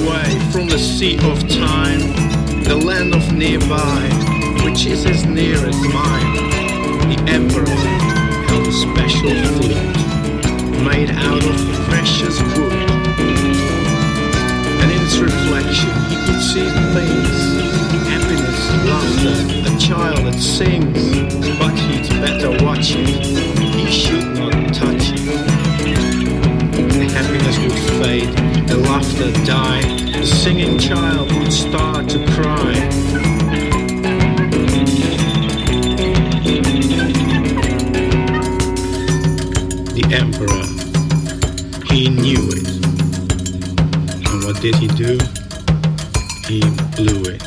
away from the sea of time, the land of nearby, which is as near as mine. The emperor held a special fleet, made out of precious wood, and in its reflection he could see things, happiness, laughter, a child that sings, but he'd better watch it, he should not touch it. The happiness would fade, the laughter die, the singing child would start to cry. The emperor, he knew it. And what did he do? He blew it.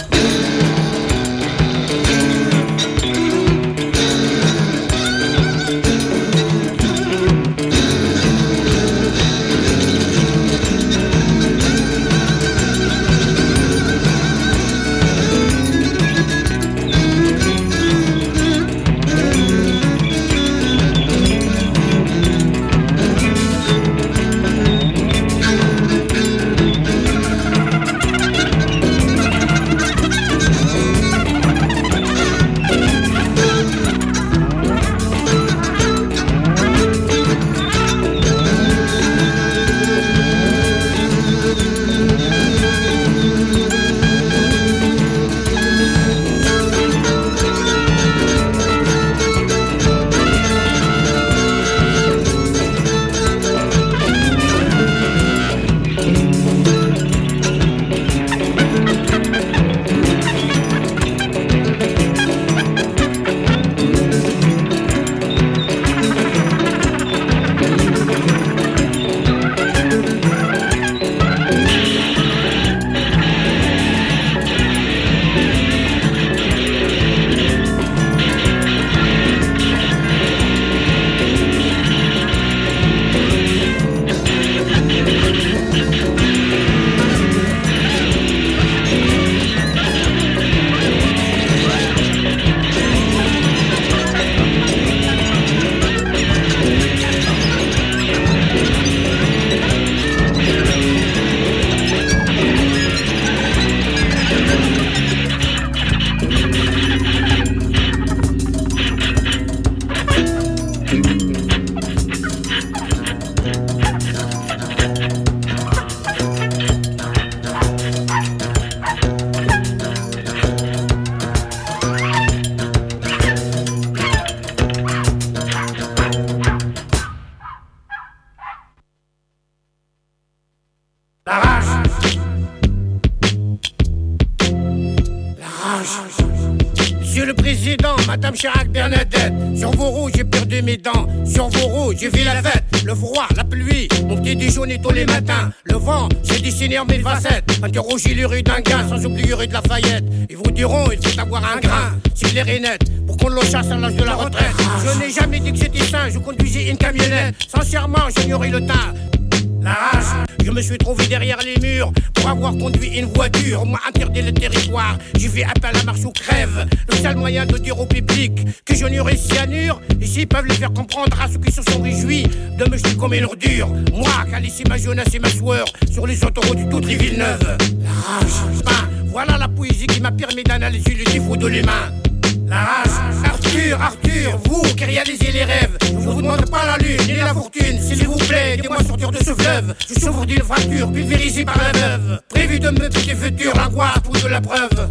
Madame Chirac Bernadette, sur vos roues j'ai perdu mes dents, sur vos roues j'ai vu la fête, le froid, la pluie, mon petit déjeuner tous les matins, le vent, j'ai dessiné en mille facettes, interrogez les rues d'un gars, sans oublier rue de Lafayette, ils vous diront il faut avoir un grain, c'est clair et net, pour qu'on le chasse à l'âge de la retraite, je n'ai jamais dit que j'étais sain, je conduisais une camionnette, sincèrement j'ignorais le teint. La rage, je me suis trouvé derrière les murs pour avoir conduit une voiture. On m'a interdit le territoire, j'ai fait appel à marche ou crève. Le seul moyen de dire au public que je n'aurai cyanure, ici peuvent le faire comprendre à ceux qui se sont réjouis de me jeter comme une ordure. Moi, qui a laissé ma jeunesse et ma sueur sur les autoroutes de toutes les villes neuves. La rage, ben, voilà la poésie qui m'a permis d'analyser le défaut de l'humain. La rage, Arthur, vous qui réalisez les rêves, je vous demande pas la lune ni la fortune, s'il vous plaît, aidez-moi sortir de ce fleuve. Je souffre d'une fracture pulvérisée par la veuve, prévu de me petit futur, l'angoisse ou de la preuve.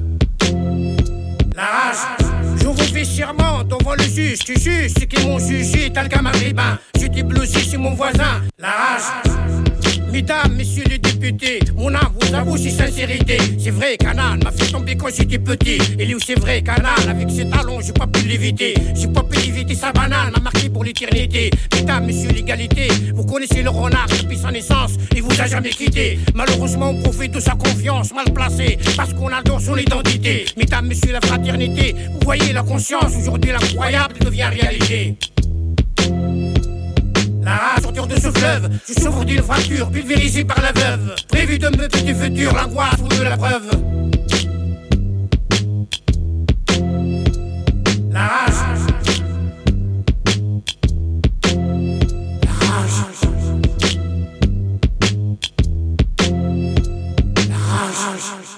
La rage, je vous fais serment devant le juge qui juge ceux qui m'ont jugé tel qu'un maghrébin. J'étais blousé chez mon voisin. La rage, mesdames, messieurs les députés, mon âme vous avoue ses sincérités. C'est vrai qu'Anna m'a fait tomber quand j'étais petit. Et lui c'est vrai qu'Anna, avec ses talons, j'ai pas pu l'éviter. J'ai pas pu éviter sa banane, m'a marqué pour l'éternité. Mesdames, messieurs l'égalité, vous connaissez le renard depuis sa naissance, il vous a jamais quitté. Malheureusement on profite de sa confiance mal placée, parce qu'on adore son identité. Mesdames, messieurs la fraternité, vous voyez la conscience, aujourd'hui l'incroyable devient réalité. La rage, sortir de ce fleuve, je souffre d'une fracture pulvérisée par la veuve, prévu de me petit futur, l'angoisse ou de la preuve. La rage, la rage,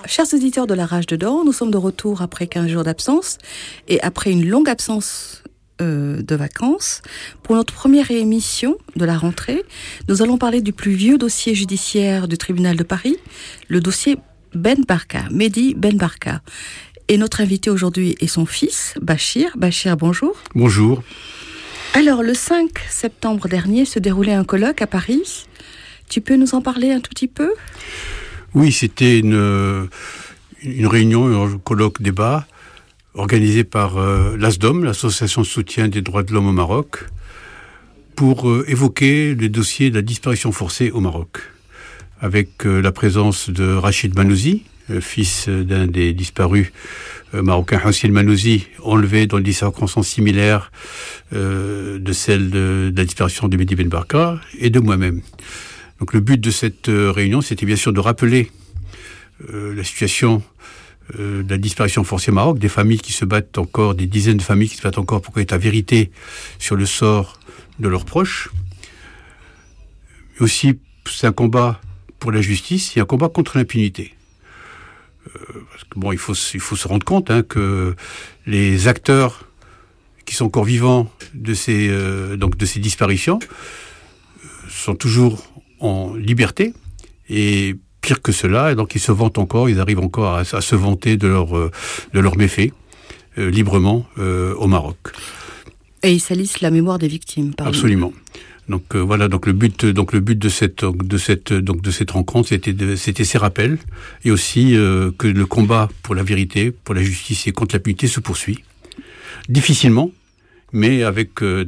Chers auditeurs de La Rage Dedans, nous sommes de retour après 15 jours d'absence et après une longue absence de vacances. Pour notre première émission de la rentrée, nous allons parler du plus vieux dossier judiciaire du tribunal de Paris, le dossier Ben Barka, Mehdi Ben Barka. Et notre invité aujourd'hui est son fils, Bachir. Bachir, bonjour. Bonjour. Alors, le 5 septembre dernier se déroulait un colloque à Paris. Tu peux nous en parler un tout petit peu ? Oui, c'était une réunion, un colloque débat organisé par l'ASDOM, l'Association de soutien des droits de l'homme au Maroc, pour évoquer le dossier de la disparition forcée au Maroc, avec la présence de Rachid Manouzi, fils d'un des disparus marocains, Hossein Manouzi, enlevé dans des circonstances similaires de celles de la disparition de Mehdi Ben Barka, et de moi-même. Donc le but de cette réunion, c'était bien sûr de rappeler la situation de la disparition forcée au Maroc, des familles qui se battent encore, des dizaines de familles qui se battent encore pour connaître la vérité sur le sort de leurs proches. Mais aussi, c'est un combat pour la justice et un combat contre l'impunité. Parce que bon, il faut se rendre compte que les acteurs qui sont encore vivants de ces disparitions sont toujours en liberté, et pire que cela, donc ils se vantent encore, ils arrivent encore à se vanter de leurs méfaits librement au Maroc. Et ils salissent la mémoire des victimes. Absolument. Donc voilà, donc le but de cette rencontre, c'était ces rappels, et aussi que le combat pour la vérité, pour la justice et contre l'impunité se poursuit difficilement, mais avec une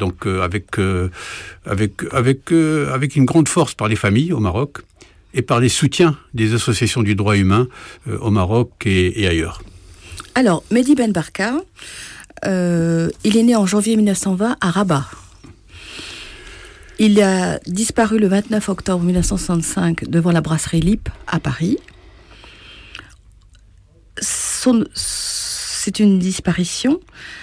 grande force par les familles au Maroc et par les soutiens des associations du droit humain au Maroc et ailleurs. Alors, Mehdi Ben Barka, il est né en janvier 1920 à Rabat. Il a disparu le 29 octobre 1965 devant la brasserie Lippe à Paris. C'est une disparition.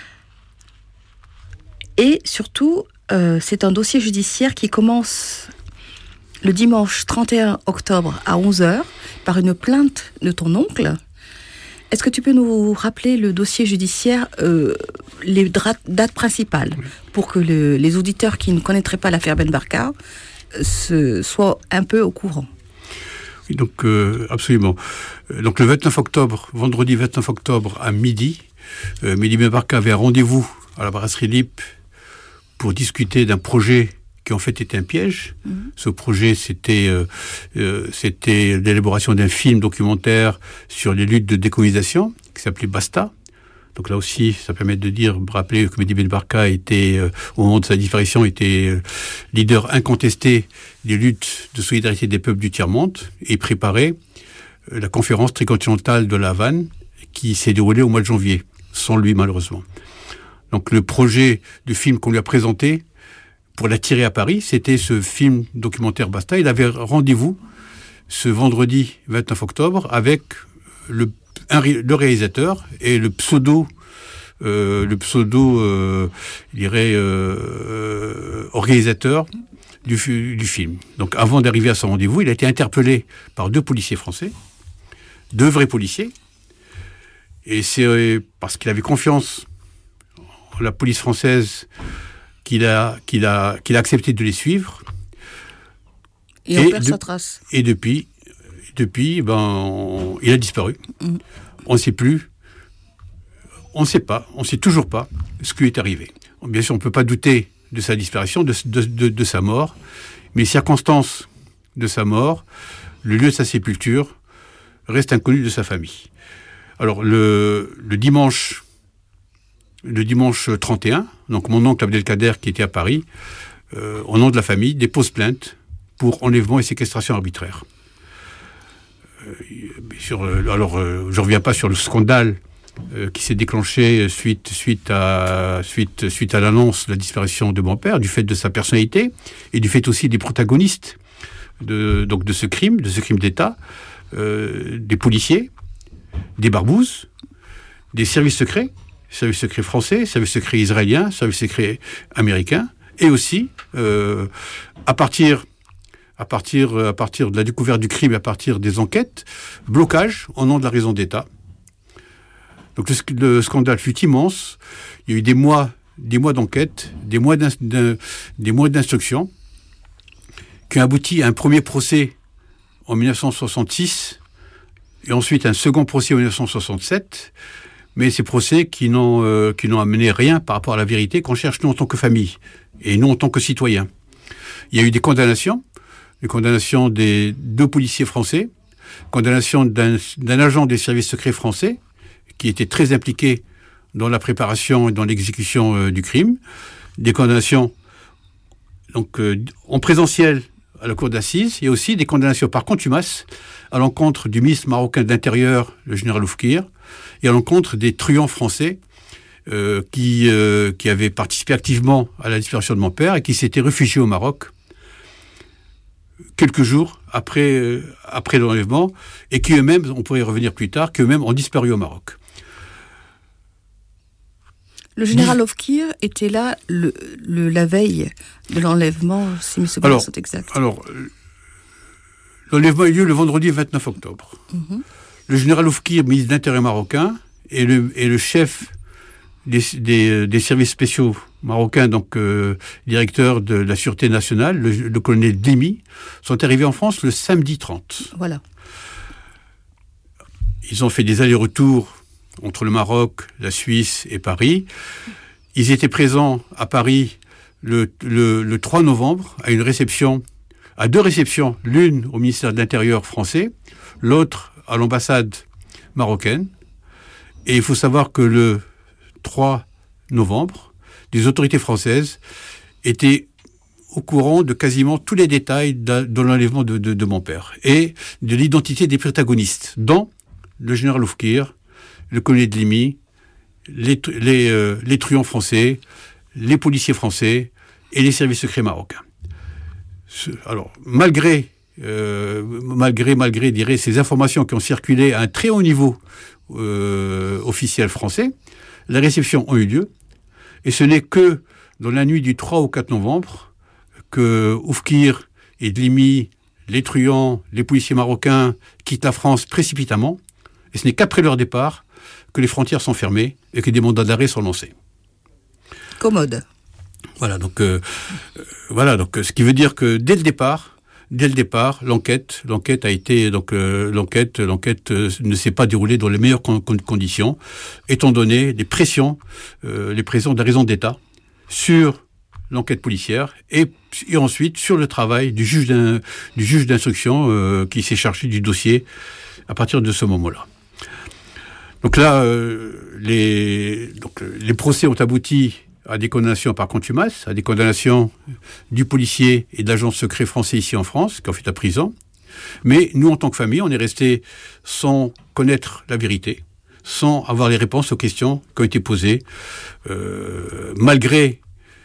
Et surtout, c'est un dossier judiciaire qui commence le dimanche 31 octobre à 11h par une plainte de ton oncle. Est-ce que tu peux nous rappeler le dossier judiciaire, les dates principales, pour que les auditeurs qui ne connaîtraient pas l'affaire Ben Barka soient un peu au courant? Oui, donc absolument. Donc le 29 octobre, vendredi 29 octobre à midi, Mehdi Ben Barka avait un rendez-vous à la brasserie Lippe pour discuter d'un projet qui en fait était un piège. Ce projet, c'était l'élaboration d'un film documentaire sur les luttes de décolonisation qui s'appelait Basta. Donc là aussi, ça permet de rappeler que Mehdi Ben Barka était, au moment de sa disparition, était leader incontesté des luttes de solidarité des peuples du tiers-monde et préparait la conférence tricontinentale de La Havane qui s'est déroulée au mois de janvier, sans lui malheureusement. Donc le projet de film qu'on lui a présenté pour l'attirer à Paris, c'était ce film documentaire Basta. Il avait rendez-vous ce vendredi 29 octobre avec le réalisateur et le pseudo organisateur du film. Donc avant d'arriver à son rendez-vous, il a été interpellé par 2 policiers français, 2 vrais policiers, et c'est parce qu'il avait confiance en la police française qu'il a accepté de les suivre. Et on perd sa trace. Et depuis, il a disparu. On ne sait plus, on ne sait pas, on ne sait toujours pas ce qui est arrivé. Bien sûr, on ne peut pas douter de sa disparition, de sa mort, mais les circonstances de sa mort, le lieu de sa sépulture, restent inconnus de sa famille. Alors, le dimanche 31, donc mon oncle Abdelkader, qui était à Paris, au nom de la famille, dépose plainte pour enlèvement et séquestration arbitraire. Je ne reviens pas sur le scandale qui s'est déclenché suite à l'annonce de la disparition de mon père, du fait de sa personnalité et du fait aussi des protagonistes de ce crime d'État, des policiers, des barbouzes, des services secrets français, services secrets israéliens, services secrets américains, et aussi à partir à partir de la découverte du crime, à partir des enquêtes, blocage au nom de la raison d'État. Donc le scandale fut immense. Il y a eu des mois d'enquête, des mois d'instruction, qui ont abouti à un premier procès en 1966 et ensuite un second procès en 1967. Mais ces procès qui n'ont amené rien par rapport à la vérité qu'on cherche nous en tant que famille et nous en tant que citoyens. Il y a eu des condamnations des 2 policiers français, condamnation d'un agent des services secrets français qui était très impliqué dans la préparation et dans l'exécution du crime, des condamnations donc en présentiel à la cour d'assises, et aussi des condamnations par contumace à l'encontre du ministre marocain de l'Intérieur, le général Oufkir, et à l'encontre des truands français qui avaient participé activement à la disparition de mon père et qui s'étaient réfugiés au Maroc quelques jours après l'enlèvement, et qui eux-mêmes, on pourrait y revenir plus tard, qui eux-mêmes ont disparu au Maroc. Le général Oufkir était là la veille de l'enlèvement, si mes souvenirs sont exacts. Alors, l'enlèvement a eu lieu le vendredi 29 octobre. Mm-hmm. Le général Oufkir, ministre de l'Intérieur marocain, et le chef des services spéciaux marocains, donc directeur de la Sûreté nationale, le colonel Demi, sont arrivés en France le samedi 30. Voilà. Ils ont fait des allers-retours entre le Maroc, la Suisse et Paris. Ils étaient présents à Paris le 3 novembre à 2 réceptions, l'une au ministère de l'Intérieur français, l'autre à l'ambassade marocaine. Et il faut savoir que le 3 novembre, les autorités françaises étaient au courant de quasiment tous les détails de l'enlèvement de mon père et de l'identité des protagonistes, dont le général Oufkir, le colonel Demi, les truands français, les policiers français et les services secrets marocains. Alors, malgré ces informations qui ont circulé à un très haut niveau officiel français, les réceptions ont eu lieu, et ce n'est que dans la nuit du 3 au 4 novembre que Oufkir et Dlimi, les truands, les policiers marocains quittent la France précipitamment, et ce n'est qu'après leur départ que les frontières sont fermées et que des mandats d'arrêt sont lancés. Commode. Voilà, donc ce qui veut dire que dès le départ, l'enquête a été l'enquête ne s'est pas déroulée dans les meilleures conditions, étant donné les pressions de la raison d'État sur l'enquête policière et ensuite sur le travail du juge d'instruction qui s'est chargé du dossier à partir de ce moment-là. Donc là, les procès ont abouti à des condamnations par contumace, à des condamnations du policier et de l'agent secret français ici en France, qui ont fait la prison. Mais nous, en tant que famille, on est restés sans connaître la vérité, sans avoir les réponses aux questions qui ont été posées, malgré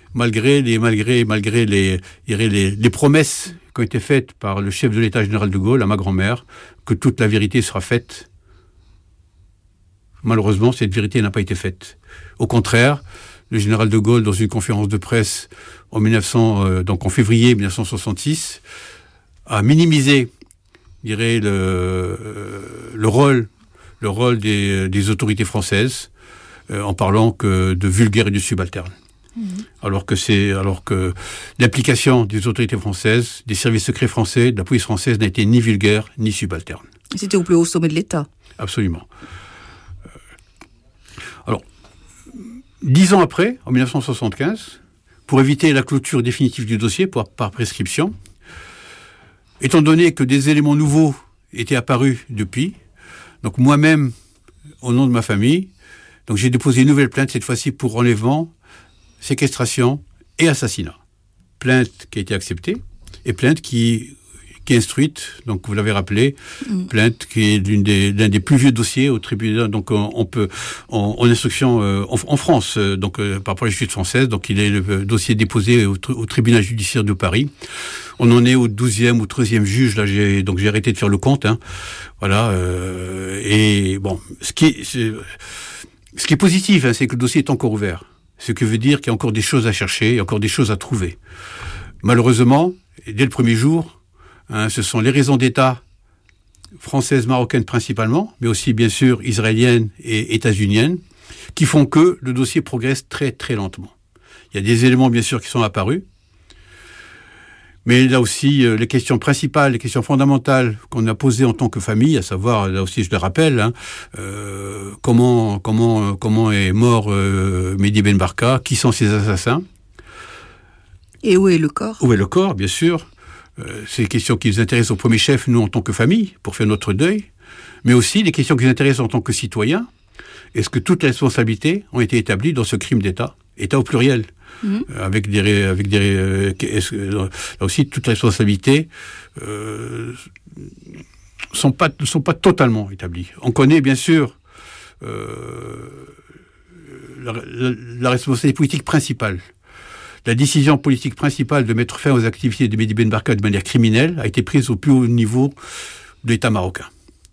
les promesses qui ont été faites par le chef de l'État général de Gaulle à ma grand-mère, que toute la vérité sera faite. Malheureusement, cette vérité n'a pas été faite. Au contraire, le général de Gaulle, dans une conférence de presse en février 1966, a minimisé, je dirais, le rôle des autorités françaises en parlant que de vulgaires et de subalternes. Alors que l'application des autorités françaises, des services secrets français, de la police française n'a été ni vulgaire ni subalterne. C'était au plus haut sommet de l'État. Absolument. Alors, 10 ans après, en 1975, pour éviter la clôture définitive du dossier par prescription, étant donné que des éléments nouveaux étaient apparus depuis, donc moi-même, au nom de ma famille, donc j'ai déposé une nouvelle plainte, cette fois-ci pour enlèvement, séquestration et assassinat. Plainte qui a été acceptée et plainte qui est instruite, donc vous l'avez rappelé, plainte qui est l'un des plus vieux dossiers au tribunal, donc en instruction en France, donc par rapport à la justice française, donc il est le dossier déposé au tribunal judiciaire de Paris. On en est au 12e ou 13e juge, là j'ai arrêté de faire le compte, voilà, et bon, ce qui est positif, c'est que le dossier est encore ouvert. Ce qui veut dire qu'il y a encore des choses à chercher, il y a encore des choses à trouver. Malheureusement, dès le premier jour, Ce sont les raisons d'État françaises, marocaines principalement, mais aussi bien sûr israéliennes et états-uniennes, qui font que le dossier progresse très très lentement. Il y a des éléments bien sûr qui sont apparus, mais là aussi les questions principales, les questions fondamentales qu'on a posées en tant que famille, à savoir, là aussi je le rappelle, comment est mort Mehdi Ben Barka, qui sont ses assassins. Et où est le corps ? Où est le corps, bien sûr. C'est des questions qui nous intéressent au premier chef, nous, en tant que famille, pour faire notre deuil, mais aussi les questions qui nous intéressent en tant que citoyens. Est-ce que toutes les responsabilités ont été établies dans ce crime d'État, État au pluriel, là aussi, toutes les responsabilités ne sont pas totalement établies. On connaît, bien sûr, la responsabilité politique principale. La décision politique principale de mettre fin aux activités de Mehdi Ben Barka de manière criminelle a été prise au plus haut niveau de l'État marocain.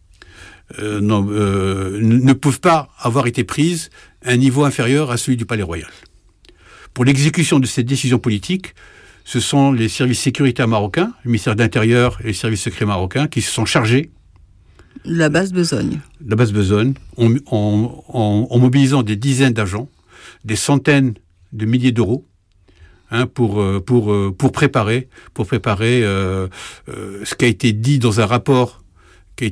Ne peuvent pas avoir été prises à un niveau inférieur à celui du Palais Royal. Pour l'exécution de cette décision politique, ce sont les services sécuritaires marocains, le ministère de l'Intérieur et les services secrets marocains qui se sont chargés de la base Besogne. En mobilisant des dizaines d'agents, des centaines de milliers d'euros, pour préparer ce qui a été dit dans un rapport qui a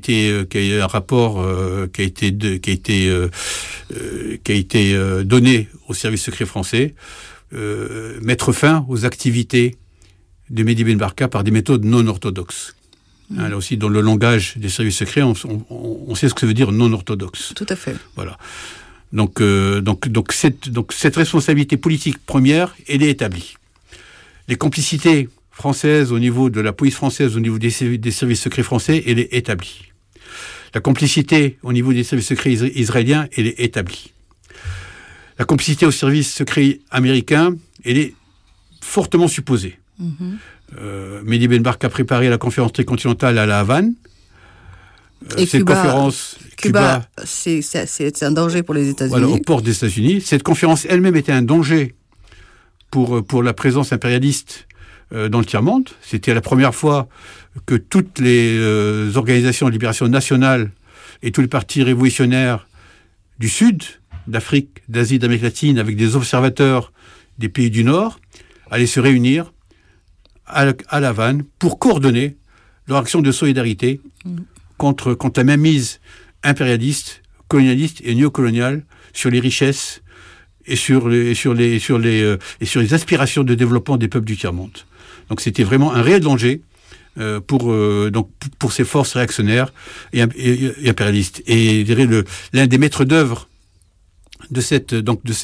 été donné au service secret français, mettre fin aux activités de Mehdi Ben Barka par des méthodes non orthodoxes. Là aussi, dans le langage des services secrets, on sait ce que ça veut dire non orthodoxe. Tout à fait. Voilà. Donc cette responsabilité politique première, elle est établie. Les complicités françaises au niveau de la police française, au niveau des services secrets français, elle est établie. La complicité au niveau des services secrets israéliens, elle est établie. La complicité aux services secrets américains, elle est fortement supposée. Mehdi Ben Barka a préparé la conférence tricontinentale à La Havane. Et cette conférence, Cuba, c'est un danger pour les États-Unis. Voilà, aux portes des États-Unis. Cette conférence elle-même était un danger pour la présence impérialiste dans le tiers-monde. C'était la première fois que toutes les organisations de libération nationale et tous les partis révolutionnaires du Sud, d'Afrique, d'Asie, d'Amérique latine, avec des observateurs des pays du Nord, allaient se réunir à La Havane pour coordonner leur action de solidarité contre la mainmise impérialiste, colonialiste et néocoloniale sur les richesses et sur les aspirations de développement des peuples du tiers-monde. Donc c'était vraiment un réel danger pour ces forces réactionnaires et impérialistes. Et je dirais l'un des maîtres d'œuvre de cette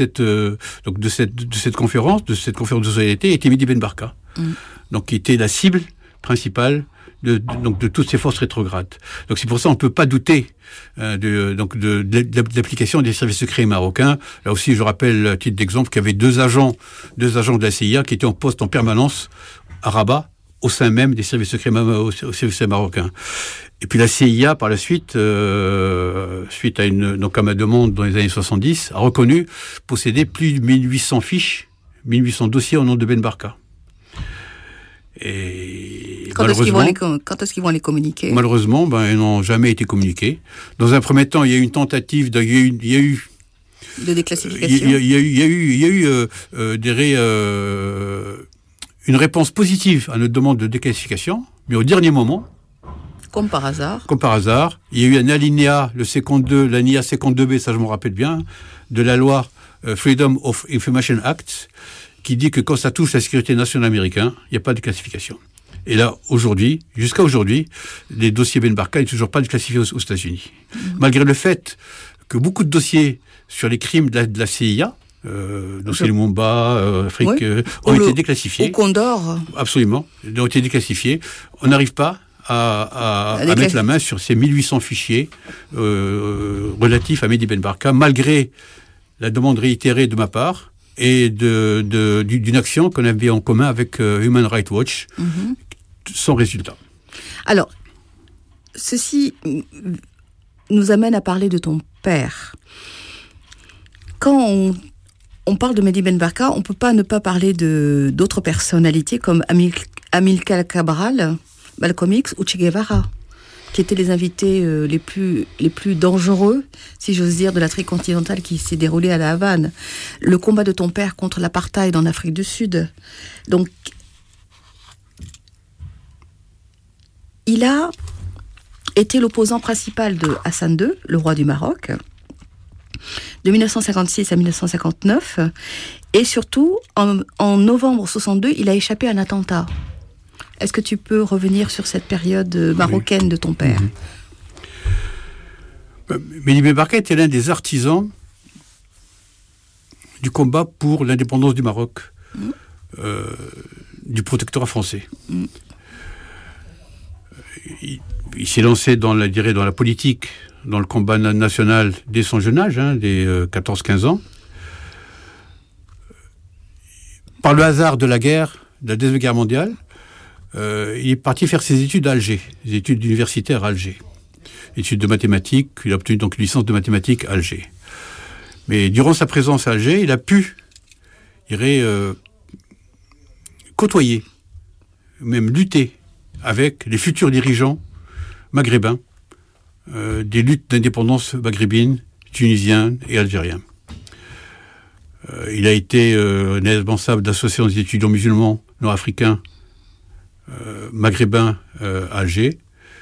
conférence de solidarité était Mehdi Ben Barka, donc qui était la cible principale de toutes ces forces rétrogrades. Donc c'est pour ça qu'on ne peut pas douter de l'application des services secrets marocains. Là aussi, je rappelle, à titre d'exemple, qu'il y avait deux agents de la CIA qui étaient en poste en permanence à Rabat, au sein même des services secrets marocains. Et puis la CIA, par la suite, suite à ma demande dans les années 70, a reconnu posséder plus de 1800 fiches, 1800 dossiers au nom de Ben Barka. Et quand est-ce qu'ils vont les communiquer ? Malheureusement, ils n'ont jamais été communiqués. Dans un premier temps, il y a eu une tentative, il y a eu de déclassification. Il y a eu une réponse positive à notre demande de déclassification, mais au dernier moment, comme par hasard, il y a eu un alinéa, l'alinéa 52B, ça je m'en rappelle bien, de la loi Freedom of Information Act, qui dit que quand ça touche la sécurité nationale américaine, il n'y a pas de classification. Et là, jusqu'à aujourd'hui, les dossiers Ben Barka n'est toujours pas classifiés aux États-Unis. Malgré le fait que beaucoup de dossiers sur les crimes de la CIA, dossier Lumumba, Afrique, ont été déclassifiés. Au Condor. Absolument, ont été déclassifiés. On n'arrive pas à mettre la main sur ces 1800 fichiers relatifs à Mehdi Ben Barka, malgré la demande réitérée de ma part et d'une action qu'on avait en commun avec Human Rights Watch, sans résultat. Alors, ceci nous amène à parler de ton père. Quand on parle de Mehdi Ben Barka, on ne peut pas ne pas parler d'autres personnalités comme Amilcar Cabral, Malcolm X ou Che Guevara, qui étaient les invités les plus dangereux, si j'ose dire, de la tricontinentale qui s'est déroulée à La Havane. Le combat de ton père contre l'apartheid en Afrique du Sud. Donc, il a été l'opposant principal de Hassan II, le roi du Maroc, de 1956 à 1959. Et surtout, en novembre 62, il a échappé à un attentat. Est-ce que tu peux revenir sur cette période marocaine de ton père ? Mehdi Ben Barka était l'un des artisans du combat pour l'indépendance du Maroc, du protectorat français. Il s'est lancé dans la politique, dans le combat national dès son jeune âge, dès 14-15 ans. Par le hasard de la guerre, de la Deuxième Guerre mondiale, il est parti faire ses études à Alger, des études universitaires à Alger. Études de mathématiques, il a obtenu donc une licence de mathématiques à Alger. Mais durant sa présence à Alger, il a pu côtoyer, même lutter avec les futurs dirigeants maghrébins, des luttes d'indépendance maghrébines, tunisiennes et algériennes. Il a été un responsable d'associations des étudiants musulmans nord-africains maghrébins à Alger.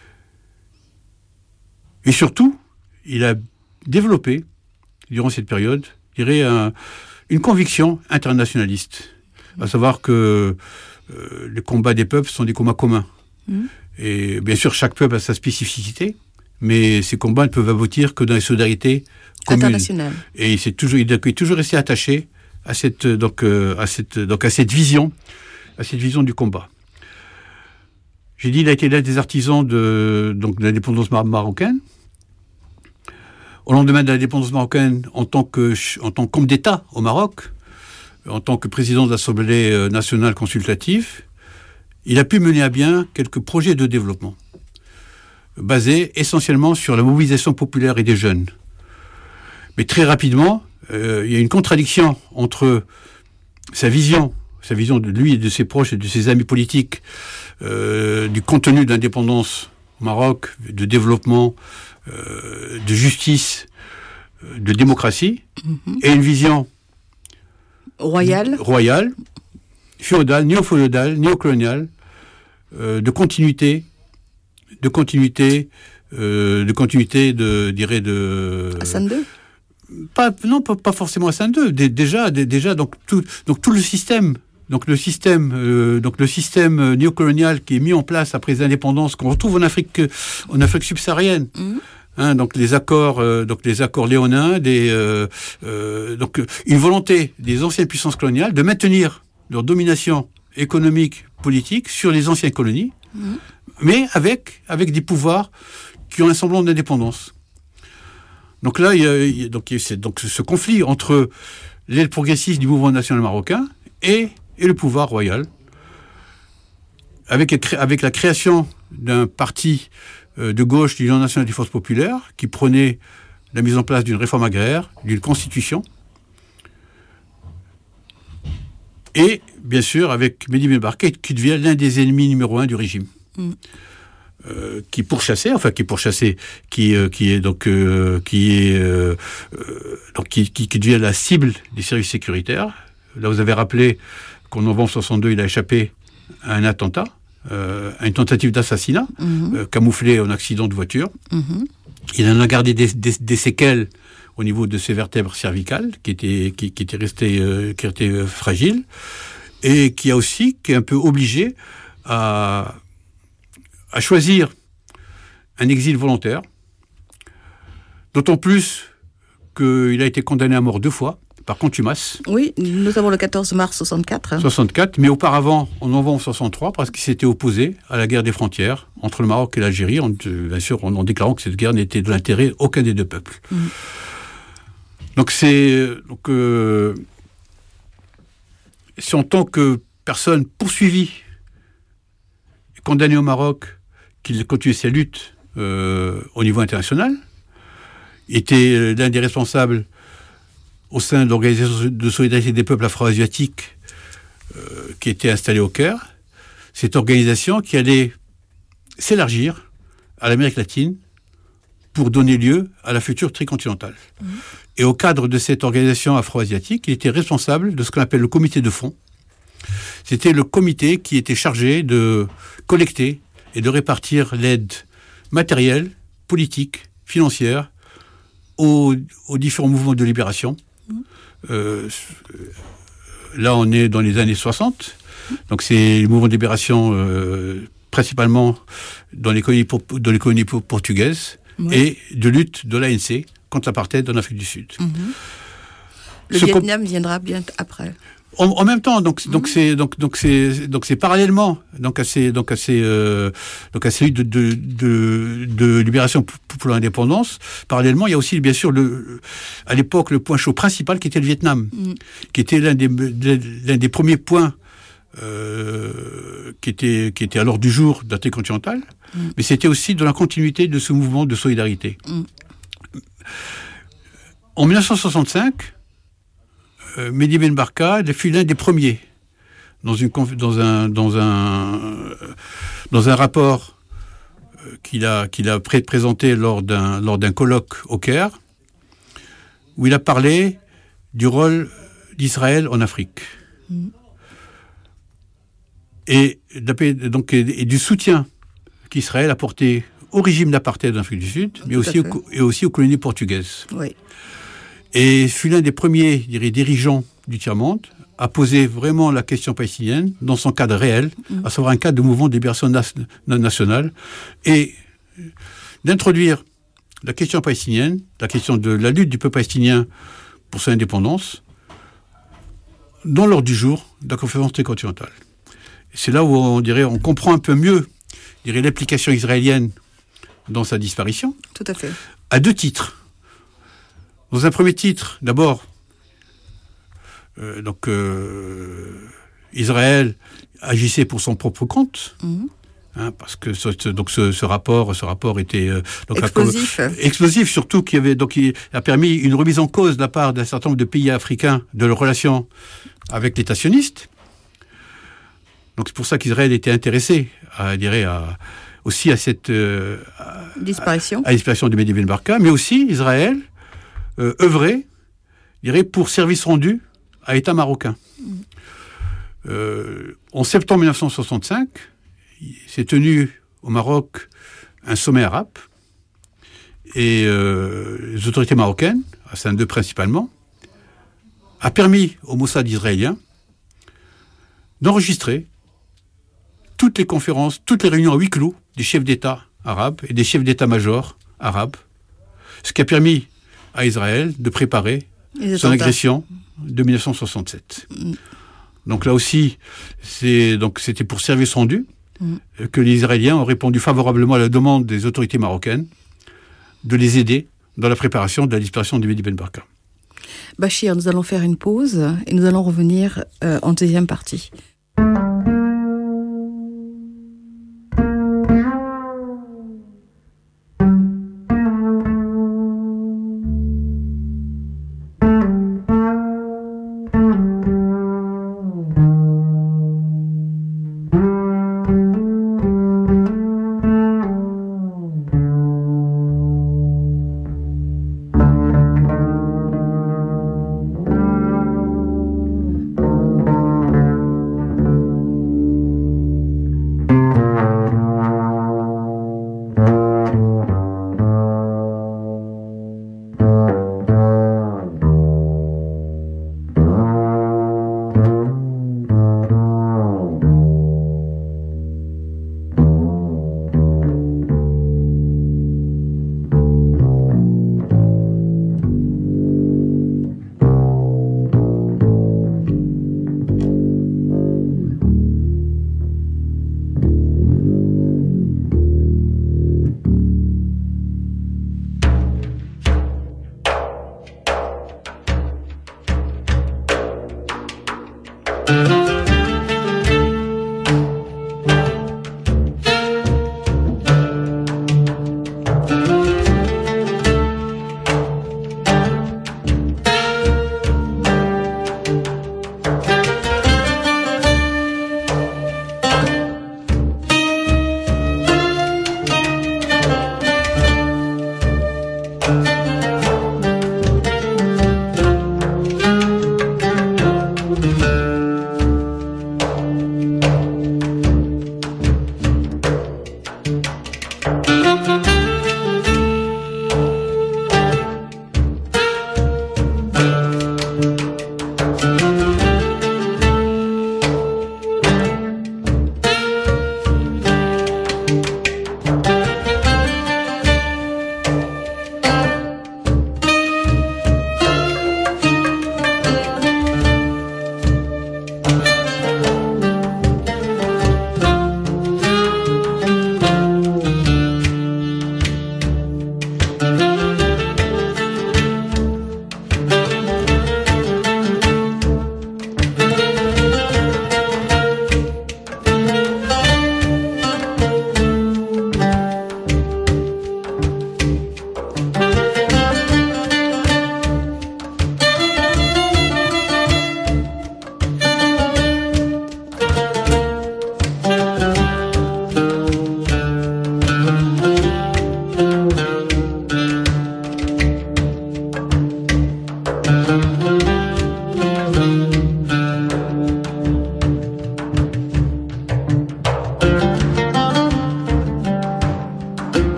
Et surtout, il a développé, durant cette période, une conviction internationaliste, à savoir que les combats des peuples sont des combats communs. Et bien sûr, chaque peuple a sa spécificité, mais ces combats ne peuvent aboutir que dans les solidarités communes. Internationales. Et il est toujours resté attaché à cette vision du combat. J'ai dit, il a été l'un des artisans de l'indépendance marocaine. Au lendemain de l'indépendance marocaine, en tant qu'homme d'État au Maroc, en tant que président de l'Assemblée nationale consultative, il a pu mener à bien quelques projets de développement, basés essentiellement sur la mobilisation populaire et des jeunes. Mais très rapidement, il y a une contradiction entre sa vision de lui et de ses proches et de ses amis politiques, du contenu de l'indépendance au Maroc, de développement, de justice, de démocratie, et une vision royale, féodale, néocoloniale, de continuité, Hassan II ? Pas forcément Hassan II. Déjà, donc tout le système. Donc le système néocolonial qui est mis en place après les indépendances qu'on retrouve en Afrique subsaharienne. Donc les accords léonins, donc une volonté des anciennes puissances coloniales de maintenir leur domination économique, politique sur les anciennes colonies, mais avec des pouvoirs qui ont un semblant d'indépendance. Donc là, il y a ce conflit entre l'aile progressiste du mouvement national marocain et le pouvoir royal, avec la création d'un parti de gauche de l'Union nationale des forces populaires qui prenait la mise en place d'une réforme agraire, d'une constitution, et bien sûr avec Mehdi Ben Barka qui devient l'un des ennemis numéro 1 du régime. Qui devient la cible des services sécuritaires. Là, vous avez rappelé qu'en novembre 62, il a échappé à un attentat, à une tentative d'assassinat, camouflé en accident de voiture. Il en a gardé des séquelles au niveau de ses vertèbres cervicales, qui étaient restées fragiles, et qui est un peu obligé à choisir un exil volontaire, d'autant plus qu'il a été condamné à mort 2 fois, par contumace. Oui, notamment le 14 mars 64. 64, mais auparavant, en novembre 63, parce qu'il s'était opposé à la guerre des frontières entre le Maroc et l'Algérie, bien sûr, en déclarant que cette guerre n'était de l'intérêt aucun des 2 peuples. Donc c'est en tant que personne poursuivie, condamnée au Maroc, qu'il continuait sa lutte au niveau international. Il était l'un des responsables au sein de l'Organisation de solidarité des peuples afro-asiatiques qui était installée au Caire. Cette organisation qui allait s'élargir à l'Amérique latine pour donner lieu à la future tricontinentale. Et au cadre de cette organisation afro-asiatique, il était responsable de ce qu'on appelle le comité de fond. C'était le comité qui était chargé de collecter et de répartir l'aide matérielle, politique, financière aux différents mouvements de libération. Là, on est dans les années 60. Donc, c'est le mouvement de libération principalement dans les colonies portugaises et de lutte de l'ANC contre l'apartheid en Afrique du Sud. Le Vietnam viendra bien après. En même temps, donc c'est parallèlement à ces luttes de libération pour l'indépendance. Parallèlement, il y a aussi bien sûr à l'époque le point chaud principal qui était le Vietnam, qui était l'un des premiers points qui était à l'ordre du jour de la tricontinentale, mais c'était aussi dans la continuité de ce mouvement de solidarité. En 1965, Mehdi Ben Barka fut l'un des premiers dans un rapport qu'il a présenté lors d'un colloque au Caire, où il a parlé du rôle d'Israël en Afrique. Et du soutien qu'Israël a porté au régime d'apartheid en Afrique du Sud, mais aussi aux colonies portugaises. Oui. Et fut l'un des premiers, je dirais, dirigeants du tiers-monde à poser vraiment la question palestinienne dans son cadre réel, à savoir un cadre de mouvement de libération nationale, et d'introduire la question palestinienne, la question de la lutte du peuple palestinien pour son indépendance, dans l'ordre du jour de la conférence tricontinentale. C'est là où on comprend un peu mieux, l'implication israélienne dans sa disparition. Tout à fait. À deux titres. Dans un premier titre, d'abord, Israël agissait pour son propre compte, parce que ce rapport était explosif, surtout il a permis une remise en cause de la part d'un certain nombre de pays africains de leurs relations avec l'État sioniste. Donc c'est pour ça qu'Israël était intéressé aussi à cette disparition. À la disparition de Mehdi Ben Barka, mais aussi Israël œuvrait, pour service rendu à l'État marocain. En septembre 1965, s'est tenu au Maroc un sommet arabe, et les autorités marocaines, à Saint-Denis principalement, a permis au Mossad israélien d'enregistrer toutes les conférences, toutes les réunions à huis clos des chefs d'État arabes et des chefs d'état-major arabes, ce qui a permis à Israël de préparer son agression de 1967. Donc là aussi, c'était pour service rendu que les Israéliens ont répondu favorablement à la demande des autorités marocaines de les aider dans la préparation de la disparition de Mehdi Ben Barka. Bachir, nous allons faire une pause et nous allons revenir en deuxième partie.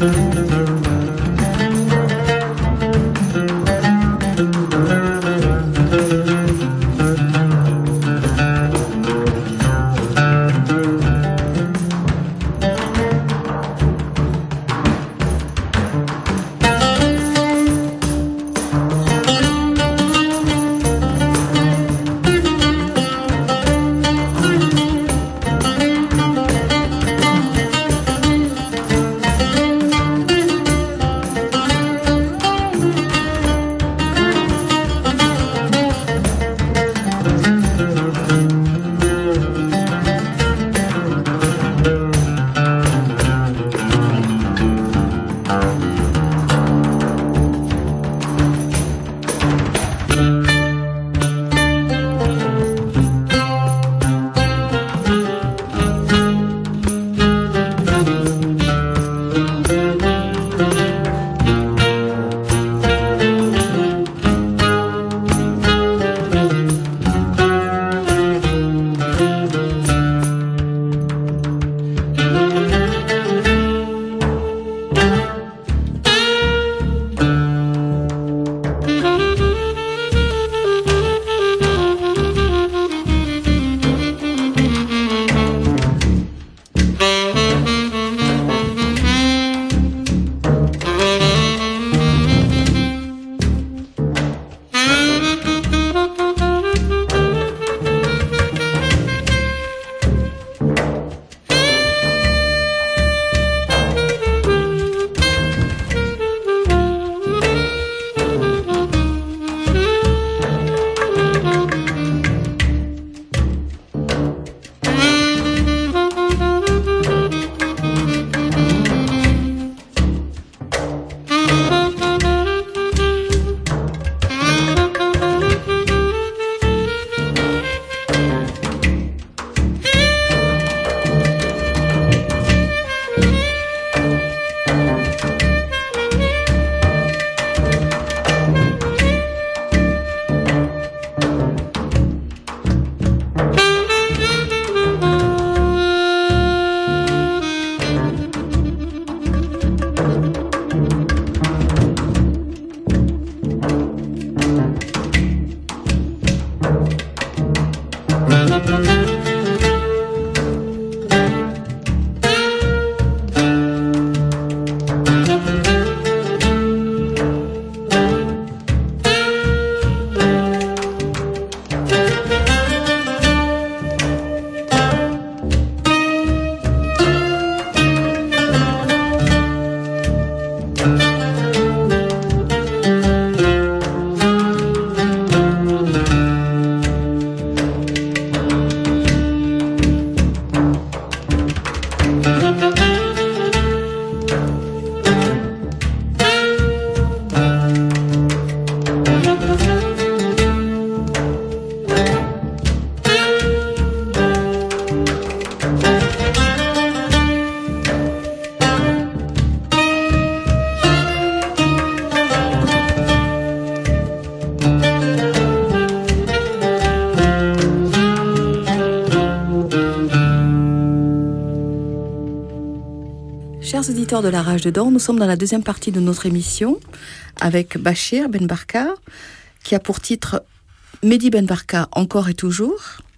Chers auditeurs de La Rage Dedans, nous sommes dans la deuxième partie de notre émission avec Bachir Ben Barka, qui a pour titre Mehdi Ben Barka, encore et toujours.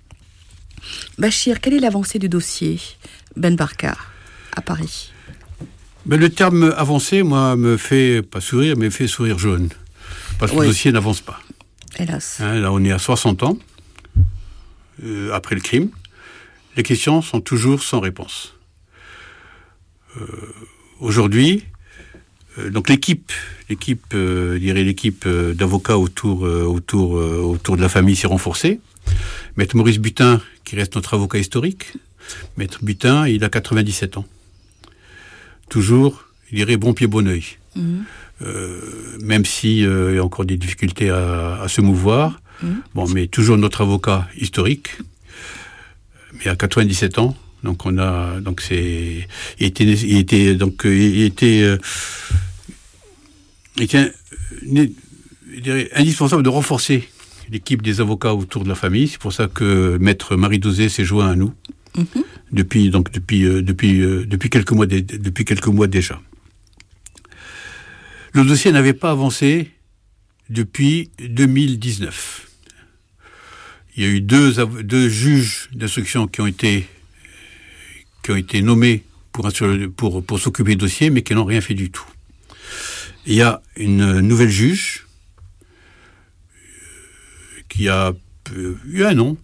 Bachir, quelle est l'avancée du dossier Ben Barka à Paris? Le terme avancé, moi, me fait pas sourire, mais fait sourire jaune. Parce que le dossier n'avance pas. Hélas. Là, on est à 60 ans, après le crime. Les questions sont toujours sans réponse. Aujourd'hui, donc l'équipe d'avocats autour de la famille s'est renforcée. Maître Maurice Butin, qui reste notre avocat historique, Maître Butin, il a 97 ans. Toujours, il dirait bon pied, bon oeil. Même s'il y a encore des difficultés à se mouvoir. Bon, mais toujours notre avocat historique. Mais à 97 ans, donc il était indispensable de renforcer l'équipe des avocats autour de la famille. C'est pour ça que Maître Marie Dosé s'est joint à nous depuis quelques mois déjà. Le dossier n'avait pas avancé depuis 2019. Il y a eu deux juges d'instruction qui ont été nommés pour s'occuper du dossier, mais qui n'ont rien fait du tout. Il y a une nouvelle juge qui a eu un an,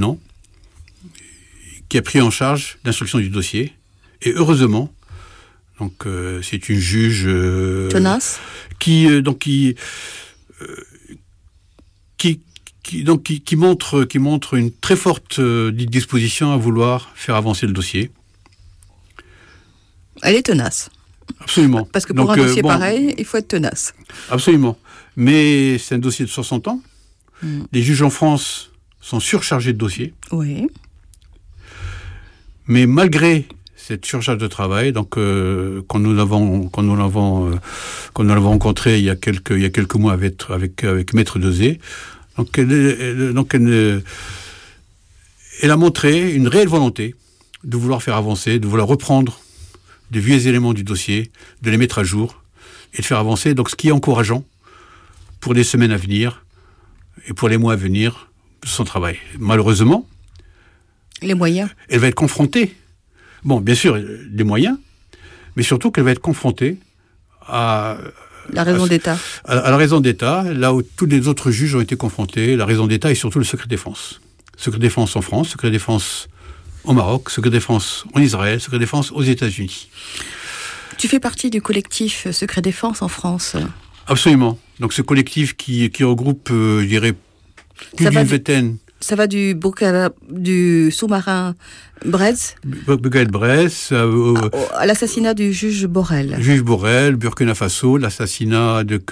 qui a pris en charge l'instruction du dossier. Et heureusement, donc c'est une juge tenace, qui montre une très forte disposition à vouloir faire avancer le dossier. Elle est tenace. Absolument. Parce que pour un dossier pareil, il faut être tenace. Absolument. Mais c'est un dossier de 60 ans. Les juges en France sont surchargés de dossiers. Oui. Mais malgré cette surcharge de travail, donc quand nous l'avons rencontré il y a quelques mois avec Maître Dezé, donc elle a montré une réelle volonté de vouloir faire avancer, de vouloir reprendre de vieux éléments du dossier, de les mettre à jour et de faire avancer. Donc ce qui est encourageant pour les semaines à venir et pour les mois à venir, son travail. Malheureusement, les moyens. Elle va être confrontée. Bon, bien sûr, les moyens, mais surtout qu'elle va être confrontée à la raison d'État. À la raison d'État, là où tous les autres juges ont été confrontés, la raison d'État et surtout le secret défense. Secret défense en France, secret défense au Maroc, secret défense en Israël, secret défense aux États-Unis. Tu fais partie du collectif Secret Défense en France. Absolument. Donc ce collectif qui regroupe, je dirais, plus d'une vingtaine. Ça va du sous-marin Brest à l'assassinat du juge Borrell. Juge Borrell, Burkina Faso, l'assassinat de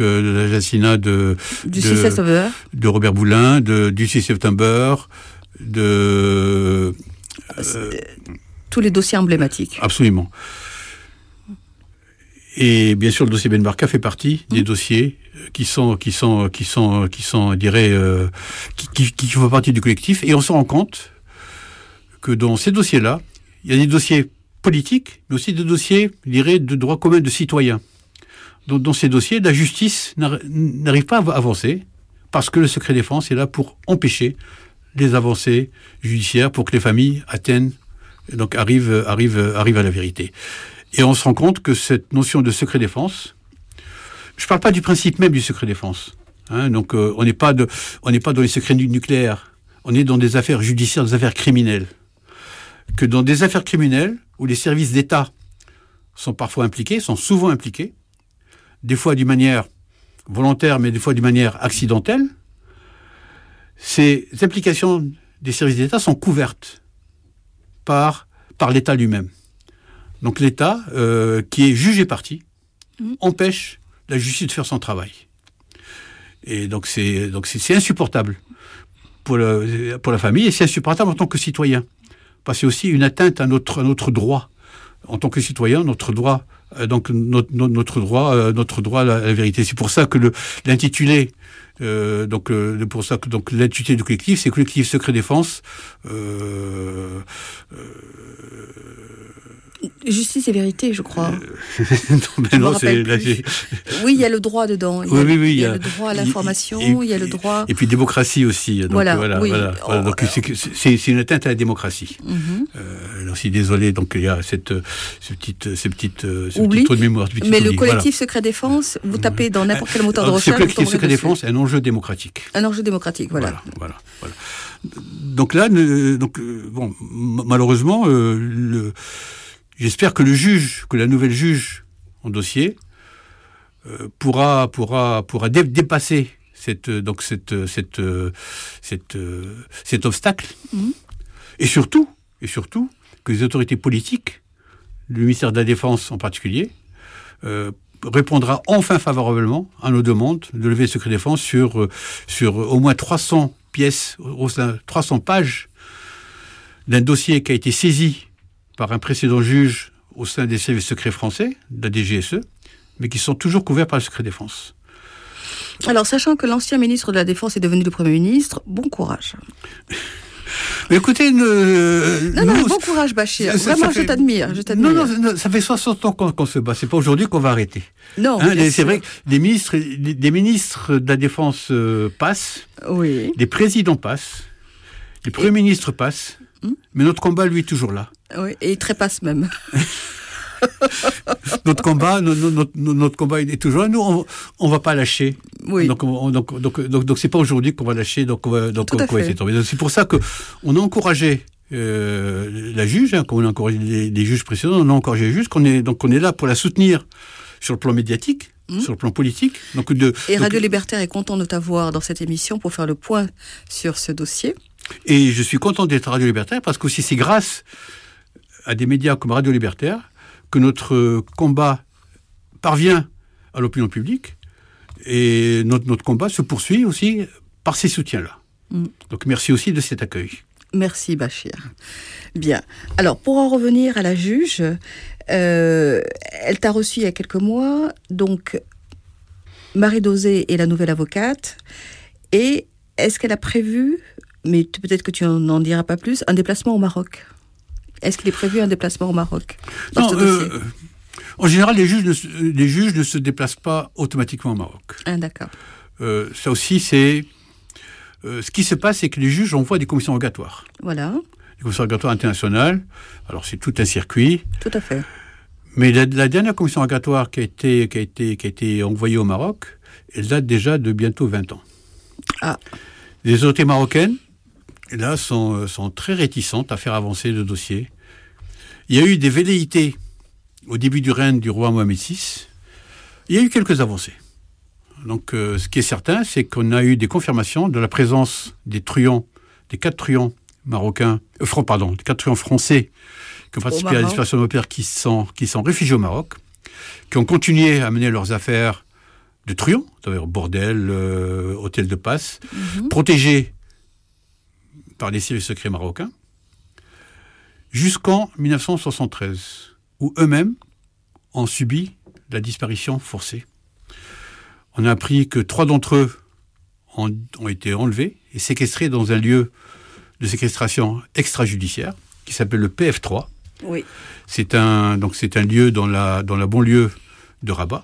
6 septembre, de Robert Boulin, du 6 septembre, tous les dossiers emblématiques. Absolument. Et bien sûr, le dossier Ben Barka fait partie des dossiers qui font partie du collectif. Et on se rend compte que dans ces dossiers-là, il y a des dossiers politiques, mais aussi des dossiers, je dirais, de droit commun de citoyens. Donc, dans ces dossiers, la justice n'arrive pas à avancer parce que le secret défense est là pour empêcher les avancées judiciaires, pour que les familles arrivent à la vérité. Et on se rend compte que cette notion de secret défense, je ne parle pas du principe même du secret défense. Donc on n'est pas dans les secrets nucléaires. On est dans des affaires judiciaires, des affaires criminelles. Que dans des affaires criminelles où les services d'État sont souvent impliqués, des fois d'une manière volontaire, mais des fois d'une manière accidentelle, ces implications des services d'État sont couvertes par l'État lui-même. Donc l'État, qui est juge et partie, empêche la justice de faire son travail. Et donc c'est insupportable pour la famille, et c'est insupportable en tant que citoyen. Parce que c'est aussi une atteinte à notre droit. En tant que citoyen, notre droit à la vérité. C'est pour ça que l'intitulé, l'intitulé du collectif, c'est collectif secret défense. Justice et vérité, je crois. Non, oui, il y a le droit dedans. Il y a le droit à l'information, il y a le droit. Et puis démocratie aussi. Donc, voilà. Donc c'est une atteinte à la démocratie. Alors, je suis désolé. Donc il y a ce petit trou de mémoire. Mais le collectif secret défense, vous tapez dans n'importe quel moteur de recherche. Le collectif secret défense est un enjeu démocratique. Un enjeu démocratique, voilà. Donc là, malheureusement, j'espère que la nouvelle juge en dossier pourra dépasser cet obstacle, et surtout que les autorités politiques, le ministère de la Défense en particulier, répondra enfin favorablement à nos demandes de lever le secret défense sur au moins 300 pièces, 300 pages d'un dossier qui a été saisi par un précédent juge au sein des services secrets français, de la DGSE, mais qui sont toujours couverts par le secret défense. Alors, sachant que l'ancien ministre de la Défense est devenu le Premier ministre, bon courage. Mais écoutez, non, bon courage, Bachir. Vraiment, je t'admire. Non, ça fait 60 ans qu'on se bat. C'est pas aujourd'hui qu'on va arrêter. Non, c'est vrai que des ministres de la Défense passent, oui. des présidents passent, les premiers ministres passent, mais notre combat, lui, est toujours là. Oui, et il trépasse même. Notre combat est toujours là. Nous, on va pas lâcher. Oui. Donc c'est pas aujourd'hui qu'on va lâcher. Donc on va essayer de tomber. Donc, c'est pour ça que on a encouragé la juge, comme on a encouragé les juges précédents, on a encouragé les juges qu'on est là pour la soutenir sur le plan médiatique, sur le plan politique. Radio Libertaire est content de t'avoir dans cette émission pour faire le point sur ce dossier. Et je suis content d'être à Radio Libertaire parce qu'aussi c'est grâce à des médias comme Radio Libertaire que notre combat parvient à l'opinion publique et notre combat se poursuit aussi par ces soutiens-là. Donc merci aussi de cet accueil. Merci Bachir. Bien. Alors pour en revenir à la juge, elle t'a reçu il y a quelques mois, donc Marie Dauzé est la nouvelle avocate, et est-ce qu'elle a prévu, mais peut-être que tu n'en diras pas plus, un déplacement au Maroc ? Est-ce qu'il est prévu un déplacement au Maroc dans ce dossier ? En général, les juges ne se déplacent pas automatiquement au Maroc. Ah, d'accord. Ça aussi, c'est... ce qui se passe, c'est que les juges envoient des commissions rogatoires. Voilà. Des commissions rogatoires internationales. Alors, c'est tout un circuit. Tout à fait. Mais la dernière commission rogatoire qui a été envoyée au Maroc, elle date déjà de bientôt 20 ans. Ah. Les autorités marocaines, là, sont très réticentes à faire avancer le dossier. Il y a eu des velléités au début du règne du roi Mohamed VI. Il y a eu quelques avancées. Donc, ce qui est certain, c'est qu'on a eu des confirmations de la présence des quatre truands marocains, des quatre truands français qui ont participé à la disparition de nos pères qui sont réfugiés au Maroc, qui ont continué à mener leurs affaires de truands, c'est-à-dire bordel, hôtel de passe, protégés par les services secrets marocains, jusqu'en 1973, où eux-mêmes ont subi la disparition forcée. On a appris que 3 d'entre eux ont été enlevés et séquestrés dans un lieu de séquestration extrajudiciaire qui s'appelle le PF3. Oui. C'est un lieu dans la banlieue de Rabat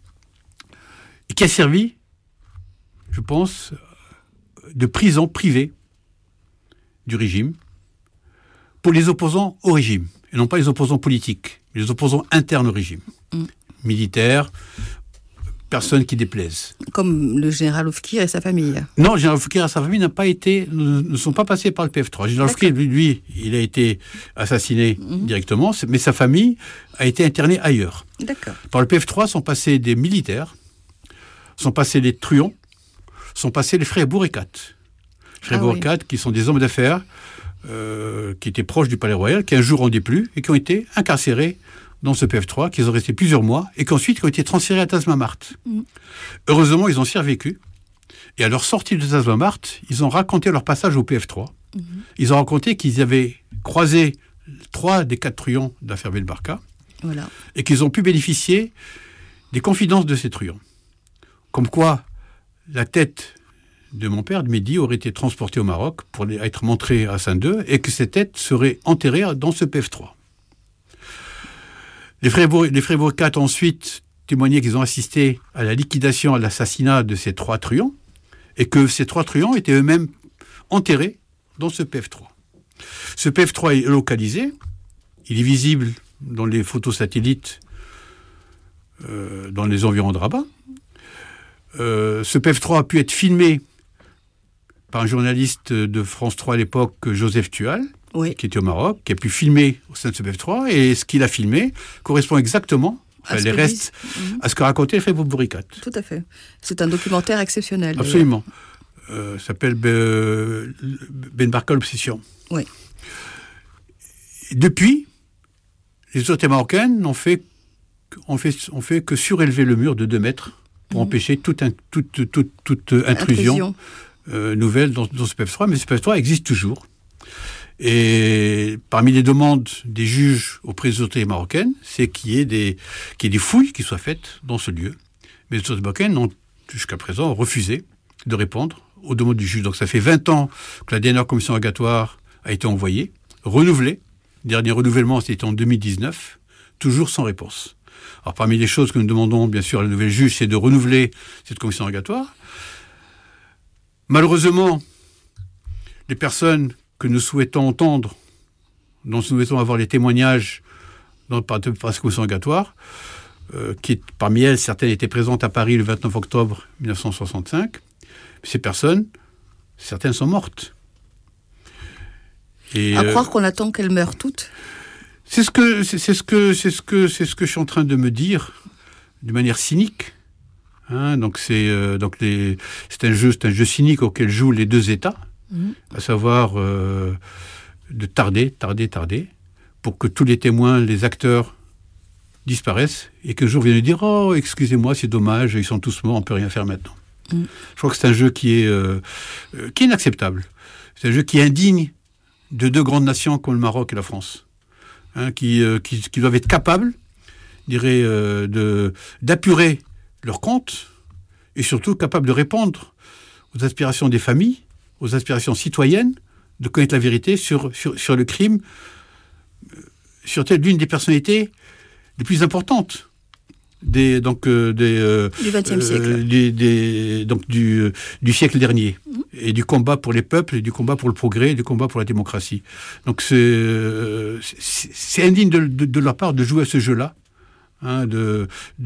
et qui a servi, je pense, de prison privée du régime pour les opposants au régime, et non pas les opposants politiques, mais les opposants internes au régime, militaires, personnes qui déplaisent. Comme le général Oufkir et sa famille. Non, le général Oufkir et sa famille ne sont pas passés par le PF3. Le général Oufkir, lui, il a été assassiné directement, mais sa famille a été internée ailleurs. D'accord. Par le PF3 sont passés des militaires, sont passés les truands, sont passés les frères Bourricat. Frères Bourricat, qui sont des hommes d'affaires qui étaient proches du Palais Royal, qui un jour ont déplu et qui ont été incarcérés dans ce PF3, qu'ils ont resté plusieurs mois, et qu'ensuite ont été transférés à Tazmamart. Heureusement, ils ont survécu. Et à leur sortie de Tazmamart, ils ont raconté leur passage au PF3. Ils ont raconté qu'ils avaient croisé 3 des 4 truands d'affaire Belbarka, et qu'ils ont pu bénéficier des confidences de ces truands. Comme quoi, la tête de mon père, de Mehdi, aurait été transportée au Maroc pour être montrée à Saint-Deu, et que cette tête serait enterrée dans ce PF3. Les frères Bourricat ont ensuite témoigné qu'ils ont assisté à la liquidation, à l'assassinat de ces 3 truands, et que ces 3 truands étaient eux-mêmes enterrés dans ce PF3. Ce PF3 est localisé, il est visible dans les photos satellites dans les environs de Rabat. Ce PF3 a pu être filmé par un journaliste de France 3 à l'époque, Joseph Tual, qui était au Maroc, qui a pu filmer au sein de ce PF3, et ce qu'il a filmé correspond exactement à ce que racontait les frères Bourricat. Tout à fait. C'est un documentaire exceptionnel. Absolument. Ça s'appelle Ben Barka l'Obsession. Oui. Depuis, les autorités marocaines n'ont fait que surélever le mur de 2 mètres pour empêcher toute intrusion nouvelle dans ce PF3, mais ce PF3 existe toujours. Et parmi les demandes des juges auprès des autorités marocaines, c'est qu'il y ait des fouilles qui soient faites dans ce lieu. Mais les autorités marocaines ont jusqu'à présent refusé de répondre aux demandes du juge. Donc ça fait 20 ans que la dernière commission rogatoire a été envoyé, renouvelé. Le dernier renouvellement, c'était en 2019, toujours sans réponse. Alors, parmi les choses que nous demandons, bien sûr, à la nouvelle juge, c'est de renouveler cette commission rogatoire. Malheureusement, les personnes que nous souhaitons entendre, dont nous souhaitons avoir les témoignages par cette commission rogatoire, parmi elles, certaines étaient présentes à Paris le 29 octobre 1965. Ces personnes, certaines sont mortes. Et, à croire qu'on attend qu'elles meurent toutes. C'est ce que je suis en train de me dire, de manière cynique. Donc c'est un jeu cynique auquel jouent les deux États, à savoir de tarder, pour que tous les témoins, les acteurs disparaissent et que le jour vienne de dire « Oh, excusez-moi, c'est dommage, ils sont tous morts, on ne peut rien faire maintenant ». Je crois que c'est un jeu qui est inacceptable. C'est un jeu qui est indigne de deux grandes nations comme le Maroc et la France, qui doivent être capables, je dirais, d'apurer leurs comptes et surtout capables de répondre aux aspirations des familles, aux aspirations citoyennes, de connaître la vérité sur le crime, sur l'une des personnalités les plus importantes du XXe siècle. Du siècle dernier, et du combat pour les peuples, et du combat pour le progrès, et du combat pour la démocratie. Donc c'est indigne de leur part de jouer à ce jeu-là, de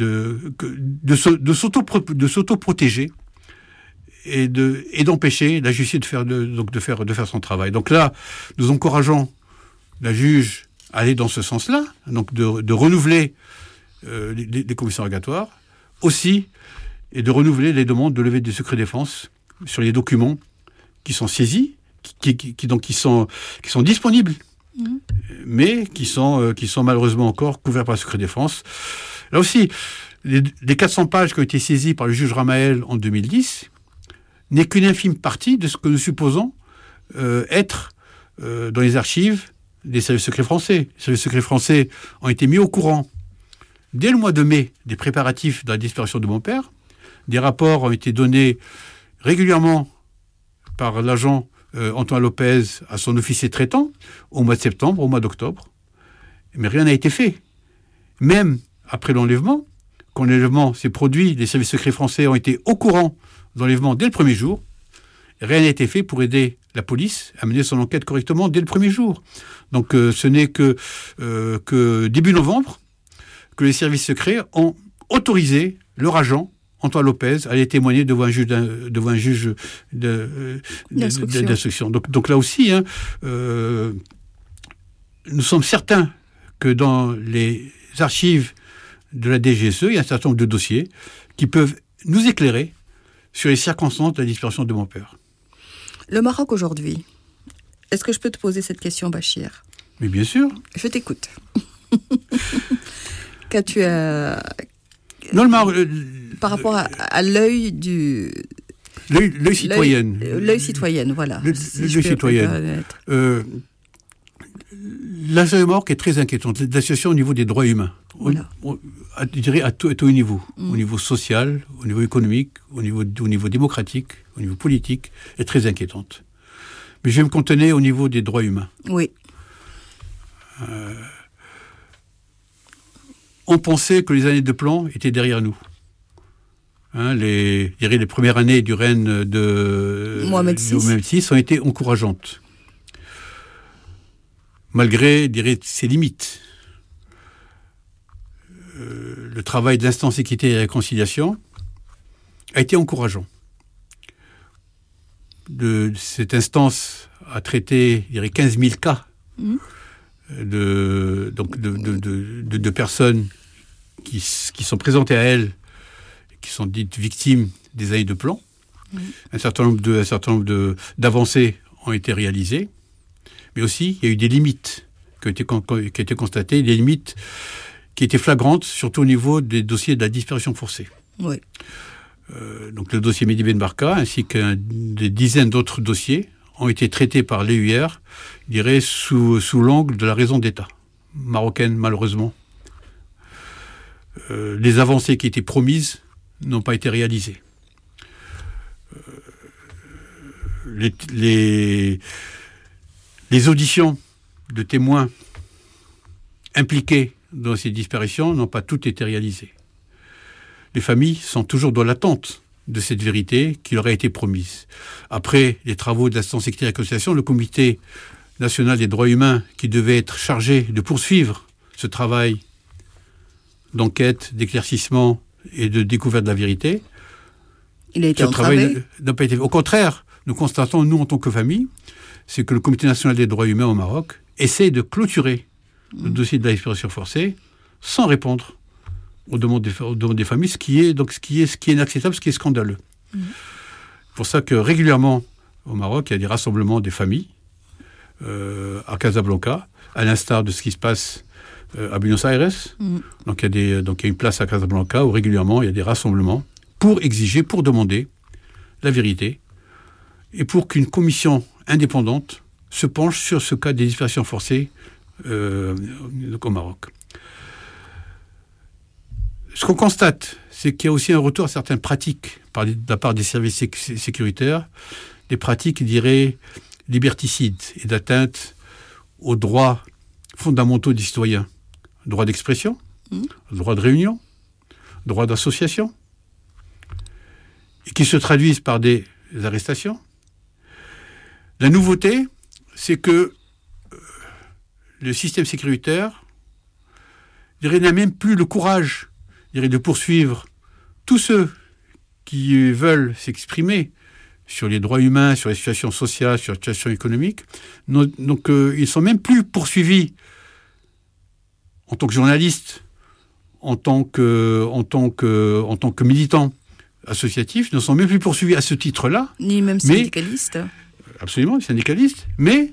s'auto-protéger et d'empêcher la justice de faire son travail. Donc là, nous encourageons la juge à aller dans ce sens-là, donc de renouveler les commissions rogatoires, aussi, et de renouveler les demandes de levée du secret défense sur les documents qui sont saisis, qui sont disponibles, mais qui sont malheureusement encore couverts par le secret défense. Là aussi, les 400 pages qui ont été saisies par le juge Ramael en 2010 n'est qu'une infime partie de ce que nous supposons être dans les archives des services secrets français. Les services secrets français ont été mis au courant dès le mois de mai des préparatifs de la disparition de mon père. Des rapports ont été donnés régulièrement par l'agent Antoine Lopez à son officier traitant au mois de septembre, au mois d'octobre. Mais rien n'a été fait. Même après l'enlèvement, quand l'enlèvement s'est produit, les services secrets français ont été au courant de l'enlèvement dès le premier jour. Rien n'a été fait pour aider la police à mener son enquête correctement dès le premier jour. Donc ce n'est que début novembre que les services secrets ont autorisé leur agent, Antoine Lopez, à aller témoigner devant un juge d'instruction. Donc là aussi, nous sommes certains que dans les archives de la DGSE, il y a un certain nombre de dossiers qui peuvent nous éclairer sur les circonstances de la disparition de mon père. Le Maroc aujourd'hui, est-ce que je peux te poser cette question, Bachir ? Mais bien sûr. Je t'écoute. Qu'as-tu à... Non, par rapport à l'œil du... L'œil citoyen. L'œil citoyen, voilà. L'œil citoyen. La situation au Maroc est très inquiétante. La situation au niveau des droits humains. Voilà. Je dirais à tous les niveaux. Au niveau social, au niveau économique, au niveau démocratique, au niveau politique, est très inquiétante. Mais je vais me contenir au niveau des droits humains. Oui. On pensait que les années de plan étaient derrière nous. Les premières années du règne de Mohamed VI ont été encourageantes. Malgré, ses limites. Le travail de l'instance équité et réconciliation a été encourageant. Cette instance a traité, 15 000 cas de personnes qui sont présentées à elle, qui sont dites victimes des années de plan. Un certain nombre d'avancées ont été réalisées, mais aussi il y a eu des limites qui ont été constatées, des limites qui étaient flagrantes, surtout au niveau des dossiers de la disparition forcée. Oui. Donc le dossier Mehdi Ben Barka, ainsi que des dizaines d'autres dossiers, ont été traités par l'EUR, je dirais, sous l'angle de la raison d'État marocaine, malheureusement. Les avancées qui étaient promises n'ont pas été réalisées. Les Les auditions de témoins impliqués dans ces disparitions n'ont pas toutes été réalisées. Les familles sont toujours dans l'attente de cette vérité qui leur a été promise. Après les travaux de l'instance sectaire et réconciliation, le Comité national des droits humains, qui devait être chargé de poursuivre ce travail d'enquête, d'éclaircissement et de découverte de la vérité, il a été entravé. N'a pas été. Au contraire, nous constatons, nous, en tant que famille, c'est que le Comité national des droits humains au Maroc essaie de clôturer le dossier de la disparition forcée sans répondre aux demandes des familles, ce qui est inacceptable, ce qui est scandaleux. C'est pour ça que régulièrement, au Maroc, il y a des rassemblements des familles à Casablanca, à l'instar de ce qui se passe à Buenos Aires. Donc il y a une place à Casablanca où régulièrement il y a des rassemblements pour exiger, pour demander la vérité et pour qu'une commission indépendante se penche sur ce cas des disparitions forcées au Maroc. Ce qu'on constate, c'est qu'il y a aussi un retour à certaines pratiques de la part des services sécuritaires, des pratiques, je dirais, liberticides et d'atteinte aux droits fondamentaux des citoyens. Droit d'expression, droit de réunion, droit d'association, et qui se traduisent par des arrestations. La nouveauté, c'est que le système sécuritaire, je dirais, n'a même plus le courage, je dirais, de poursuivre tous ceux qui veulent s'exprimer sur les droits humains, sur les situations sociales, sur les situations économiques. Donc, ils ne sont même plus poursuivis en tant que journalistes, en tant que militants associatifs, ne sont même plus poursuivis à ce titre-là. Ni même syndicalistes. Absolument, syndicalistes. Mais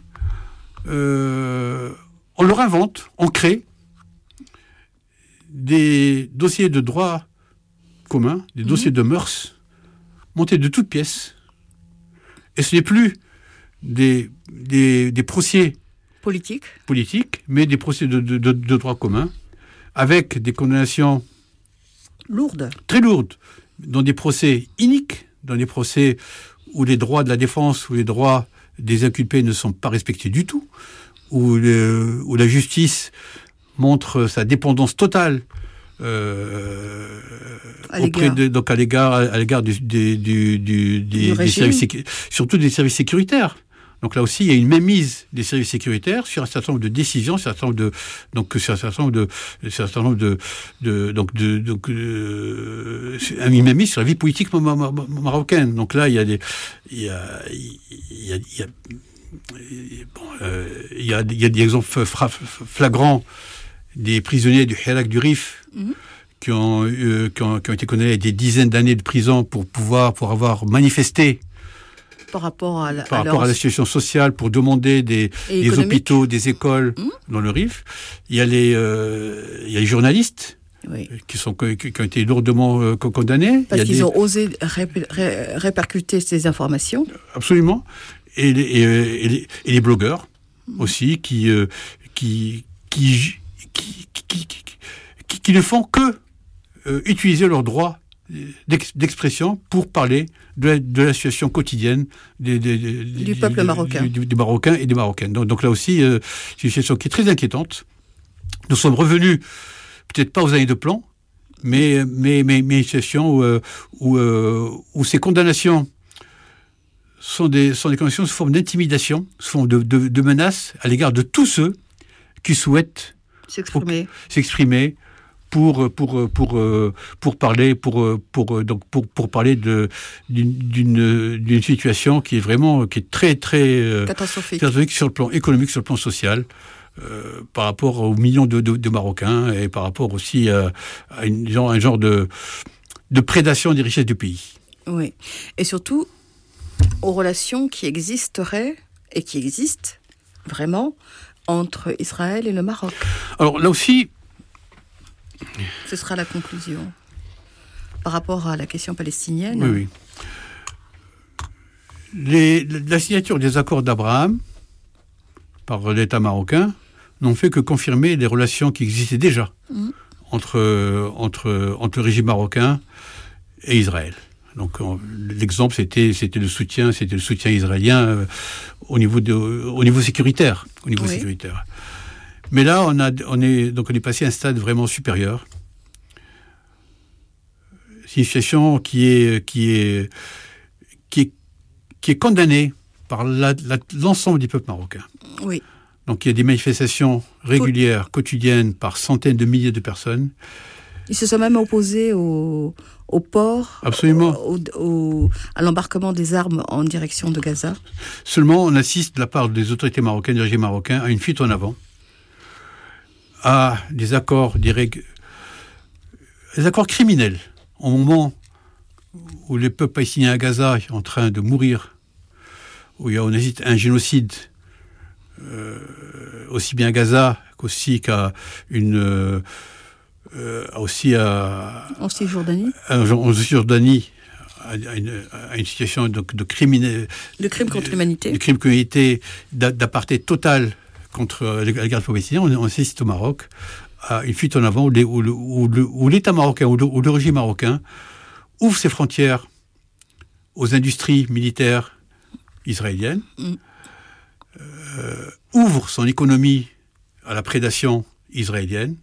on leur invente, on crée des dossiers de droit commun, des dossiers de mœurs, montés de toutes pièces. Et ce n'est plus des procès politiques, mais des procès de droit commun, avec des condamnations très lourdes, dans des procès iniques, dans des procès où les droits de la défense, où les droits des inculpés ne sont pas respectés du tout, où la justice montre sa dépendance totale à l'égard des services, surtout des services sécuritaires. Donc là aussi, il y a une mainmise des services sécuritaires sur un certain nombre de décisions, sur un certain nombre une mainmise sur la vie politique marocaine. Donc là, il y a des exemples flagrants des prisonniers du Hirak du Rif qui ont été condamnés à des dizaines d'années de prison pour avoir manifesté par rapport à la situation sociale, pour demander des hôpitaux, des écoles dans le Rif. Il y a les journalistes qui ont été lourdement condamnés. Parce qu'ils ont osé répercuter ces informations. Absolument. Et les blogueurs aussi qui ne font que utiliser leurs droits d'expression pour parler de la situation quotidienne du peuple marocain. Du Marocain et des Marocaines. Donc là aussi, c'est une situation qui est très inquiétante. Nous sommes revenus, peut-être pas aux années de plomb, mais une situation où ces condamnations sont des condamnations sous forme d'intimidation, sous forme de menaces à l'égard de tous ceux qui souhaitent s'exprimer pour parler d'une situation qui est très très catastrophique sur le plan économique, sur le plan social, par rapport aux millions de Marocains et par rapport aussi à un genre de prédation des richesses du pays. Oui, et surtout aux relations qui existeraient et qui existent vraiment entre Israël et le Maroc. Alors là aussi, ce sera la conclusion par rapport à la question palestinienne. Oui. La signature des accords d'Abraham par l'État marocain n'ont fait que confirmer les relations qui existaient déjà entre le régime marocain et Israël. Donc l'exemple, c'était le soutien israélien au niveau sécuritaire. Mais là, on est passé à un stade vraiment supérieur. C'est une situation qui est condamnée par l'ensemble du peuple marocain. Oui. Donc il y a des manifestations régulières, quotidiennes, par centaines de milliers de personnes. Ils se sont même opposés au port, absolument, à l'embarquement des armes en direction de Gaza. Seulement, on assiste de la part des autorités marocaines, du régime marocain, à une fuite en avant, à des accords, des accords criminels. Au moment où le peuple palestinien à Gaza est en train de mourir, où il y a un génocide, aussi bien à Gaza qu'aussi en Cisjordanie. En Cisjordanie, à une situation de crime contre l'humanité. De crime contre l'humanité, d'apartheid total contre les gardes palestiniens. On assiste au Maroc à une fuite en avant où l'État marocain, où le régime marocain ouvre ses frontières aux industries militaires israéliennes, ouvre son économie à la prédation israélienne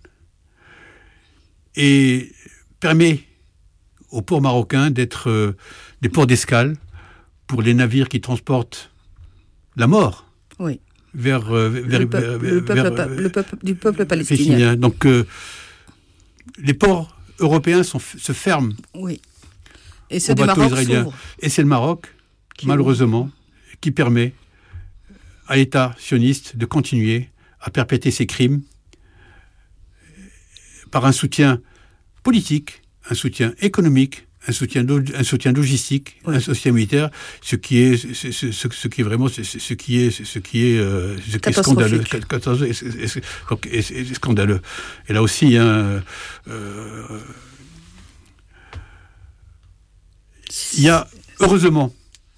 et permet aux ports marocains d'être des ports d'escale pour les navires qui transportent la mort vers le peuple palestinien. Donc les ports européens se ferment et ceux aux du bateaux Maroc israéliens. s'ouvrent. Et c'est le Maroc, malheureusement, qui permet à l'État sioniste de continuer à perpétrer ses crimes par un soutien politique, un soutien économique, un soutien logistique, un soutien militaire, ce qui est scandaleux, scandaleux. Et là aussi, il y a heureusement,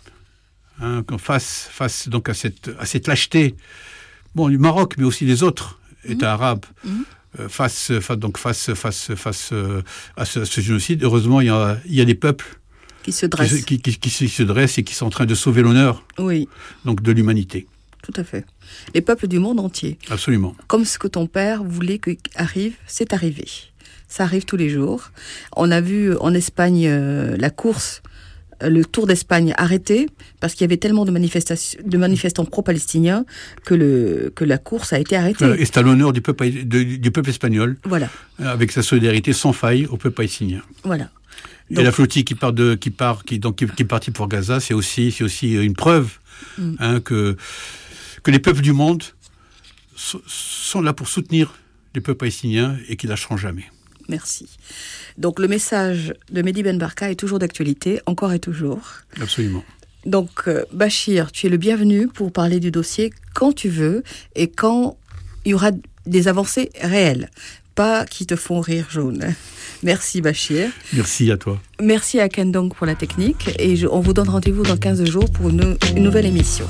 face donc à cette lâcheté, du Maroc, mais aussi des autres États arabes. Face à ce génocide, heureusement, il y a des peuples qui se dressent, qui se dressent et qui sont en train de sauver l'honneur donc de l'humanité. Tout à fait. Les peuples du monde entier. Absolument. Comme ce que ton père voulait qu'arrive, c'est arrivé. Ça arrive tous les jours. On a vu en Espagne la course, le Tour d'Espagne arrêté parce qu'il y avait tellement de manifestants pro-palestiniens que la course a été arrêtée. Et c'est à l'honneur du peuple espagnol, avec sa solidarité sans faille au peuple palestinien. Voilà. Donc, et la flottille qui est partie pour Gaza, c'est aussi une preuve que les peuples du monde sont là pour soutenir les peuples palestiniens et qu'ils ne lâcheront jamais. Merci. Donc le message de Mehdi Ben Barka est toujours d'actualité, encore et toujours. Absolument. Donc Bachir, tu es le bienvenu pour parler du dossier quand tu veux et quand il y aura des avancées réelles, pas qui te font rire jaune. Merci Bachir. Merci à toi. Merci à Ken Dong pour la technique et on vous donne rendez-vous dans 15 jours pour une nouvelle émission.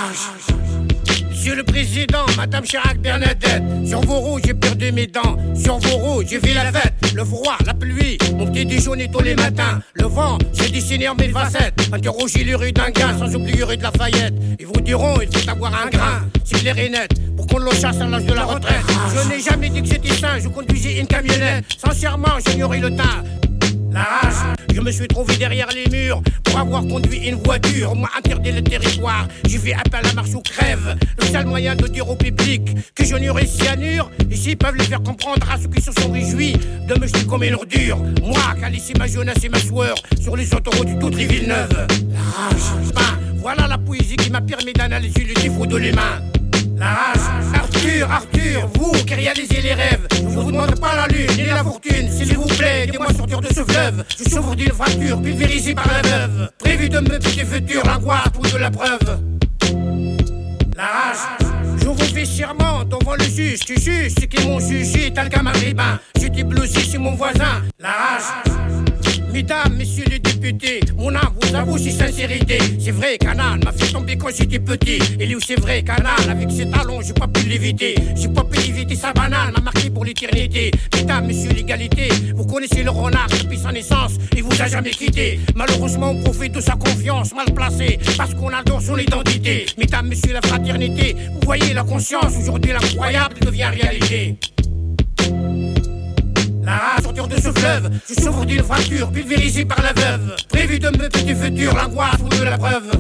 Monsieur le Président, Madame Chirac Bernadette, sur vos roues j'ai perdu mes dents, sur vos roues j'ai fait la fête, le froid, la pluie, mon petit déjeuner tous les matins, le vent, j'ai dessiné en mes facettes, interrogez les rues d'Anguin, sans oublier rue de Lafayette, ils vous diront il faut avoir un grain, c'est clair et net, pour qu'on le chasse à l'âge de la retraite, je n'ai jamais dit que j'étais sain, je conduisais une camionnette, sincèrement j'ignorais le teint. La rage, je me suis trouvé derrière les murs pour avoir conduit une voiture. On m'a interdit le territoire, j'ai fait appel à marche ou crève. Le seul moyen de dire au public que je n'aurai cyanure. Ici peuvent le faire comprendre à ceux qui se sont réjouis de me jeter comme une ordure. Moi qui a laissé ma jeunesse et ma sueur sur les autoroutes de toutes les villes neuves. La rage, voilà la poésie qui m'a permis d'analyser le défaut de l'humain. La rage, Arthur, vous qui réalisez les rêves, je vous demande pas la lune ni la fortune, s'il vous plaît, aidez-moi à sortir de ce fleuve. Je souffre d'une fracture pulvérisée par la veuve, prévu de me piquer futur, l'angoisse ou de la preuve. La rage, je vous fais serment devant le juge qui juge ceux qui m'ont jugé, tel qu'un maghrébin. J'étais blousé chez mon voisin. La rage, mesdames, messieurs les députés. débuté. Mon âme vous avoue si sincérité. C'est vrai, Canal m'a fait tomber quand j'étais petit. Et lui, c'est vrai, Canal, avec ses talons, j'ai pas pu l'éviter. J'ai pas pu éviter sa banane, m'a marqué pour l'éternité. Mesdames, messieurs, l'égalité. Vous connaissez le renard depuis sa naissance. Il vous a jamais quitté. Malheureusement, on profite de sa confiance mal placée. Parce qu'on adore son identité. Mesdames, messieurs, la fraternité. Vous voyez la conscience, aujourd'hui l'incroyable devient réalité. La rage sortir de ce fleuve, je souffre d'une fracture pulvérisée par la veuve. Prévu de me petit futur, l'angoisse ou de la preuve.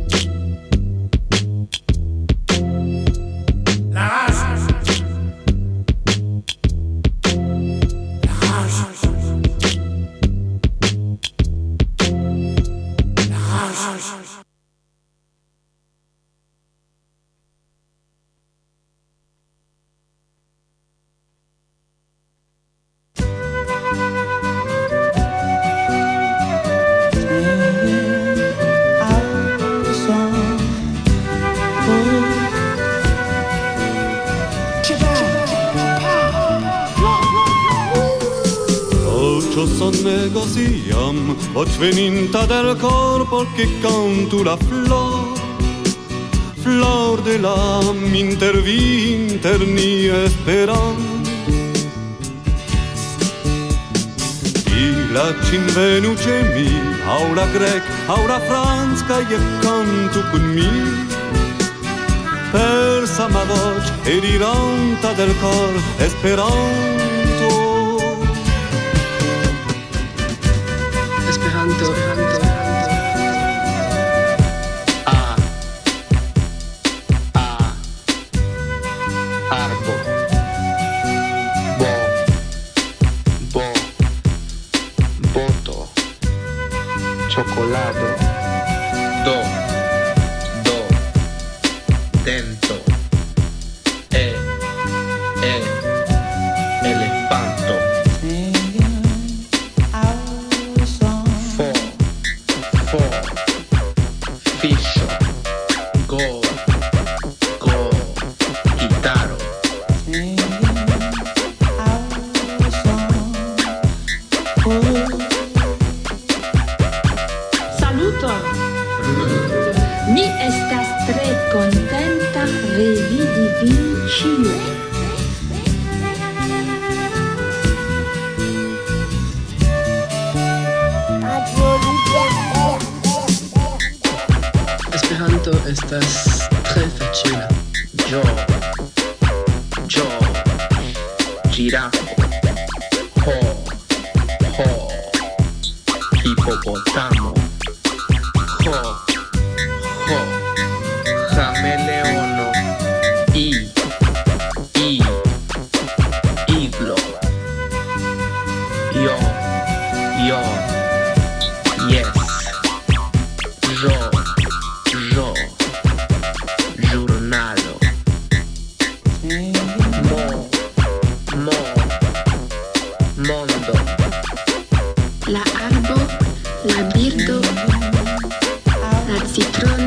La rage. La rage. La rage. Negociam, voce veninta del corpo che canto la flor de l'âme interni esperam. I la cinvenuce mi, aula grec, aula franca e canto con mi. Persa ma voce e riranta del cor esperanto. Esperanto. Arbo. Bo. Boto. Cioccolato. Do. Dento. Elefanto. Fiscio, go, chitarro. Saluto. Mi estas tre contenta revidi vin ĉiujn. Esperanto estas tre facila. Yo, girafo, ho, hipopotamo, ho, cameleono, iglo, yo, yes, yo, giornalo, mondo, La arbo, la birdo, la citrono.